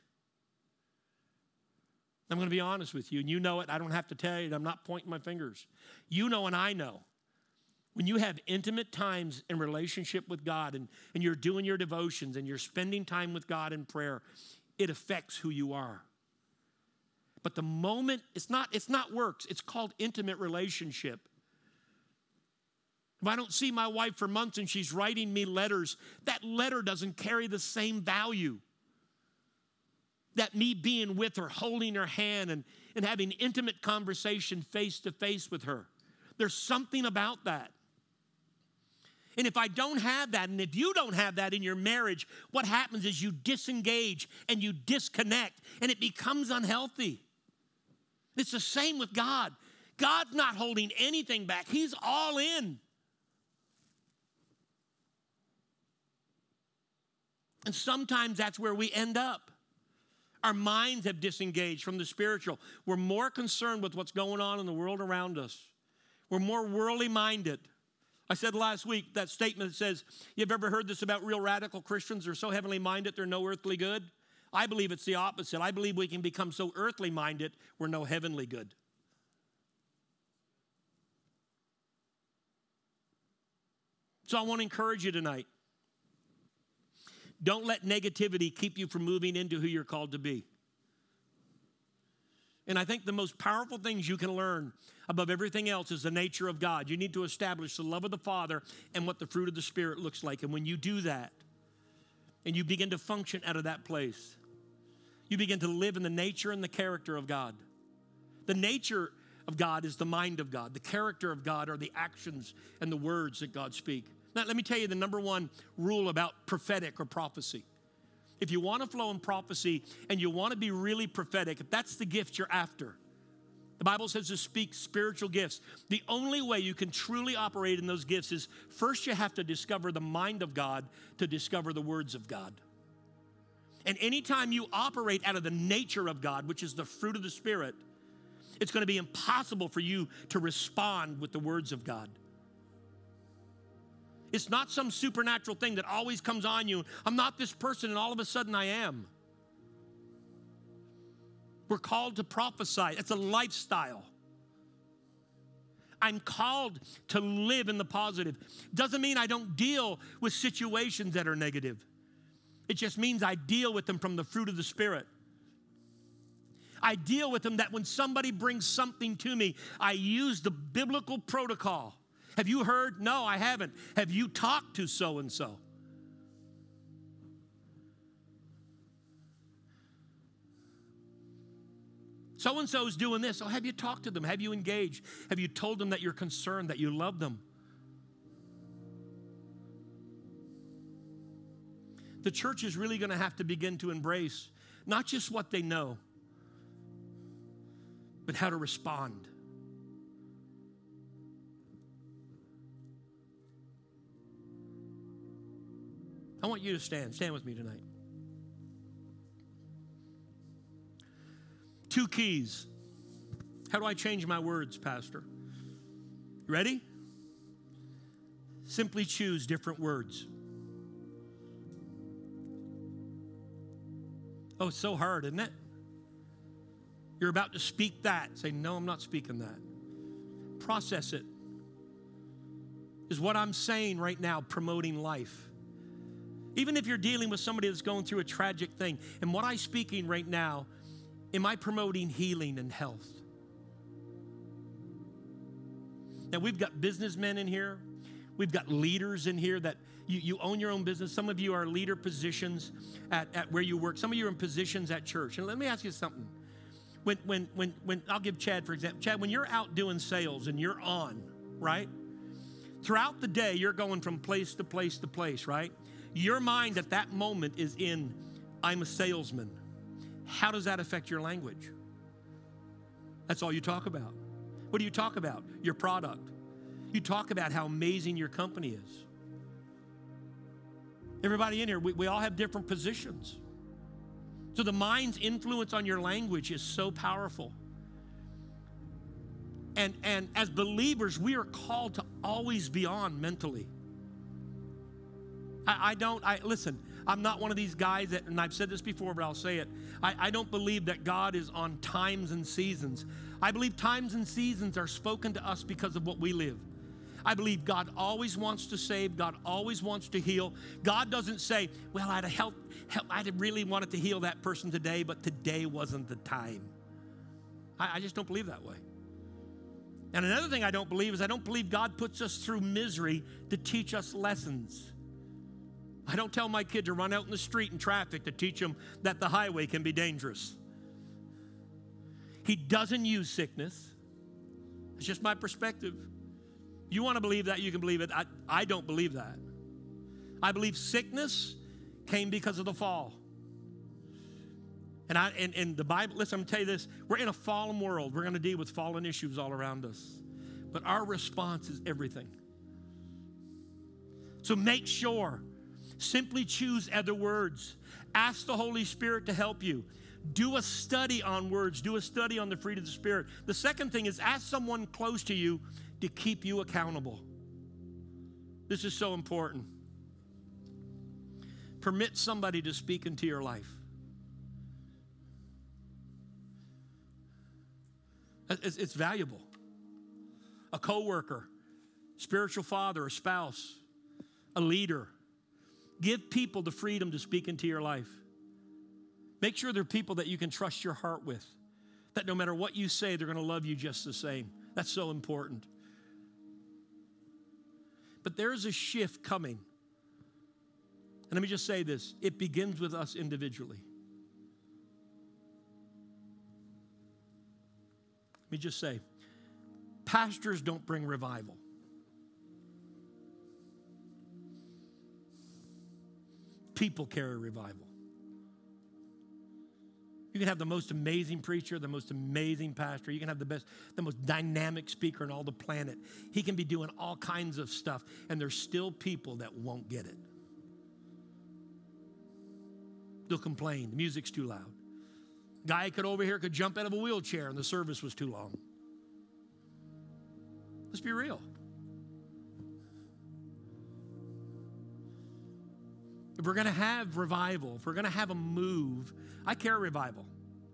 I'm going to be honest with you, and you know it. I don't have to tell you. I'm not pointing my fingers. You know and I know. When you have intimate times in relationship with God and, and you're doing your devotions and you're spending time with God in prayer, it affects who you are. But the moment, it's not, it's not works. It's called intimate relationship. If I don't see my wife for months and she's writing me letters, that letter doesn't carry the same value that me being with her, holding her hand and, and having intimate conversation face to face with her. There's something about that. And if I don't have that, and if you don't have that in your marriage, what happens is you disengage and you disconnect, and it becomes unhealthy. It's the same with God. God's not holding anything back. He's all in. And sometimes that's where we end up. Our minds have disengaged from the spiritual. We're more concerned with what's going on in the world around us. We're more worldly minded. I said last week that statement that says, you've ever heard this about real radical Christians? They're so heavenly minded, they're no earthly good. I believe it's the opposite. I believe we can become so earthly minded, we're no heavenly good. So I want to encourage you tonight. Don't let negativity keep you from moving into who you're called to be. And I think the most powerful things you can learn above everything else is the nature of God. You need to establish the love of the Father and what the fruit of the Spirit looks like. And when you do that, and you begin to function out of that place, you begin to live in the nature and the character of God. The nature of God is the mind of God. The character of God are the actions and the words that God speaks. Now, let me tell you the number one rule about prophetic or prophecy. If you want to flow in prophecy and you want to be really prophetic, if that's the gift you're after, the Bible says to speak spiritual gifts. The only way you can truly operate in those gifts is first you have to discover the mind of God to discover the words of God. And anytime you operate out of the nature of God, which is the fruit of the Spirit, it's going to be impossible for you to respond with the words of God. It's not some supernatural thing that always comes on you. I'm not this person, and all of a sudden I am. We're called to prophesy. It's a lifestyle. I'm called to live in the positive. Doesn't mean I don't deal with situations that are negative. It just means I deal with them from the fruit of the Spirit. I deal with them that when somebody brings something to me, I use the biblical protocol. Have you heard? No, I haven't. Have you talked to so-and-so? So-and-so is doing this. Oh, have you talked to them? Have you engaged? Have you told them that you're concerned, that you love them? The church is really going to have to begin to embrace not just what they know, but how to respond. I want you to stand. Stand with me tonight. Two keys. How do I change my words, Pastor? You ready? Simply choose different words. Oh, it's so hard, isn't it? You're about to speak that. Say, no, I'm not speaking that. Process it. Is what I'm saying right now promoting life? Even if you're dealing with somebody that's going through a tragic thing, and what I'm speaking right now, am I promoting healing and health? Now, we've got businessmen in here. We've got leaders in here that you, you own your own business. Some of you are leader positions at, at where you work. Some of you are in positions at church. And let me ask you something. When, when, when, when I'll give Chad, for example. Chad, when you're out doing sales and you're on, right? Throughout the day, you're going from place to place to place, right? Your mind at that moment is in, I'm a salesman. How does that affect your language? That's all you talk about. What do you talk about? Your product. You talk about how amazing your company is. Everybody in here, we, we all have different positions. So the mind's influence on your language is so powerful. And, and as believers, we are called to always be on mentally. I, I don't, I listen, I'm not one of these guys that, and I've said this before, but I'll say it. I, I don't believe that God is on times and seasons. I believe times and seasons are spoken to us because of what we live. I believe God always wants to save. God always wants to heal. God doesn't say, well, I'd help, help I'd really wanted to heal that person today, but today wasn't the time. I, I just don't believe that way. And another thing I don't believe is I don't believe God puts us through misery to teach us lessons. I don't tell my kid to run out in the street in traffic to teach them that the highway can be dangerous. He doesn't use sickness. It's just my perspective. You want to believe that, you can believe it. I, I don't believe that. I believe sickness came because of the fall. And, I, and, and the Bible, listen, I'm going to tell you this. We're in a fallen world. We're going to deal with fallen issues all around us. But our response is everything. So make sure. Simply choose other words. Ask the Holy Spirit to help you. Do a study on words. Do a study on the fruit of the Spirit. The second thing is ask someone close to you to keep you accountable. This is so important. Permit somebody to speak into your life. It's, it's valuable. A coworker, spiritual father, a spouse, a leader. Give people the freedom to speak into your life. Make sure they're people that you can trust your heart with. That no matter what you say, they're going to love you just the same. That's so important. But there's a shift coming. And let me just say this. It begins with us individually. Let me just say, pastors don't bring revival. People carry revival. You can have the most amazing preacher, the most amazing pastor. You can have the best, the most dynamic speaker on all the planet. He can be doing all kinds of stuff, and there's still people that won't get it. They'll complain. The music's too loud. Guy could over here could jump out of a wheelchair, and the service was too long. Let's be real. If we're going to have revival, if we're going to have a move, I carry revival.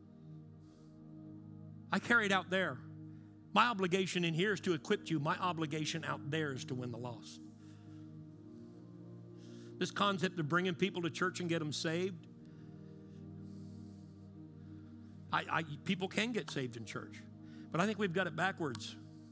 I carry it out there. My obligation in here is to equip you. My obligation out there is to win the lost. This concept of bringing people to church and get them saved, I, I, people can get saved in church, but I think we've got it backwards.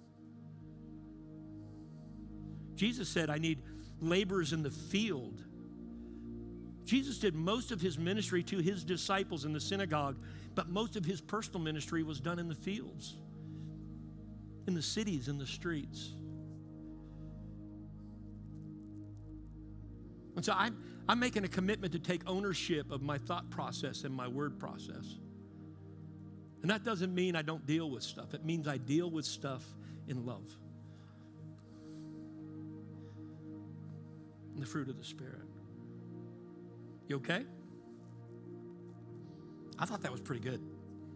Jesus said, I need laborers in the field. Jesus did most of his ministry to his disciples in the synagogue, but most of his personal ministry was done in the fields, in the cities, in the streets. And so I'm, I'm making a commitment to take ownership of my thought process and my word process. And that doesn't mean I don't deal with stuff. It means I deal with stuff in love. And the fruit of the Spirit. You okay? I thought that was pretty good.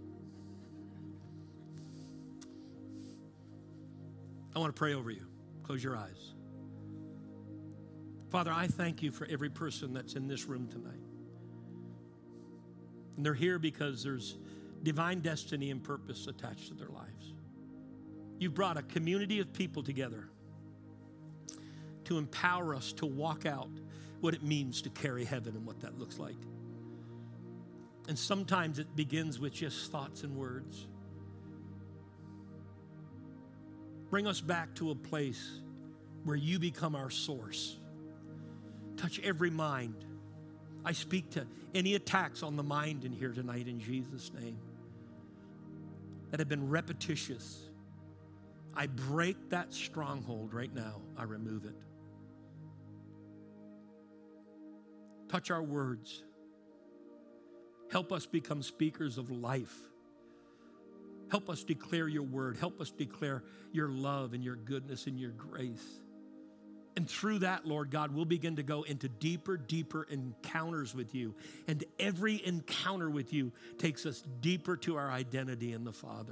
I want to pray over you. Close your eyes. Father, I thank you for every person that's in this room tonight. And they're here because there's divine destiny and purpose attached to their lives. You've brought a community of people together to empower us to walk out what it means to carry heaven and what that looks like. And sometimes it begins with just thoughts and words. Bring us back to a place where you become our source. Touch every mind. I speak to any attacks on the mind in here tonight in Jesus' name that have been repetitious. I break that stronghold right now. I remove it. Touch our words. Help us become speakers of life. Help us declare your word. Help us declare your love and your goodness and your grace. And through that, Lord God, we'll begin to go into deeper, deeper encounters with you. And every encounter with you takes us deeper to our identity in the Father.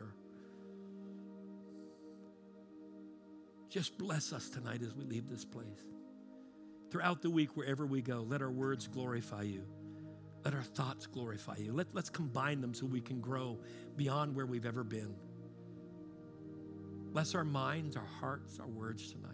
Just bless us tonight as we leave this place. Throughout the week, wherever we go, let our words glorify you. Let our thoughts glorify you. Let, let's combine them so we can grow beyond where we've ever been. Bless our minds, our hearts, our words tonight.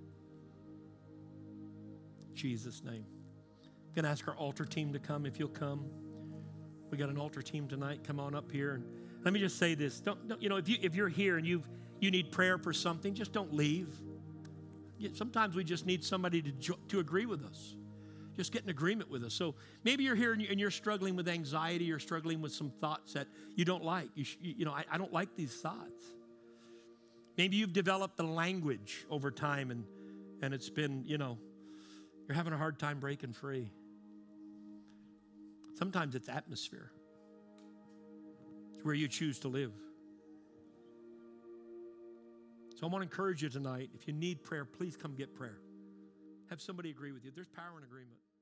In Jesus' name. I'm going to ask our altar team to come, if you'll come. We got an altar team tonight. Come on up here. And let me just say this. Don't, don't, you know, if, you, if you're here and you've, you need prayer for something, just don't leave. Sometimes we just need somebody to, jo- to agree with us. Just get in agreement with us. So maybe you're here and you're struggling with anxiety, you're struggling with some thoughts that you don't like. You, sh- you know, I, I don't like these thoughts. Maybe you've developed the language over time and, and it's been, you know, you're having a hard time breaking free. Sometimes it's atmosphere. It's where you choose to live. So I want to encourage you tonight, if you need prayer, please come get prayer. Have somebody agree with you. There's power in agreement.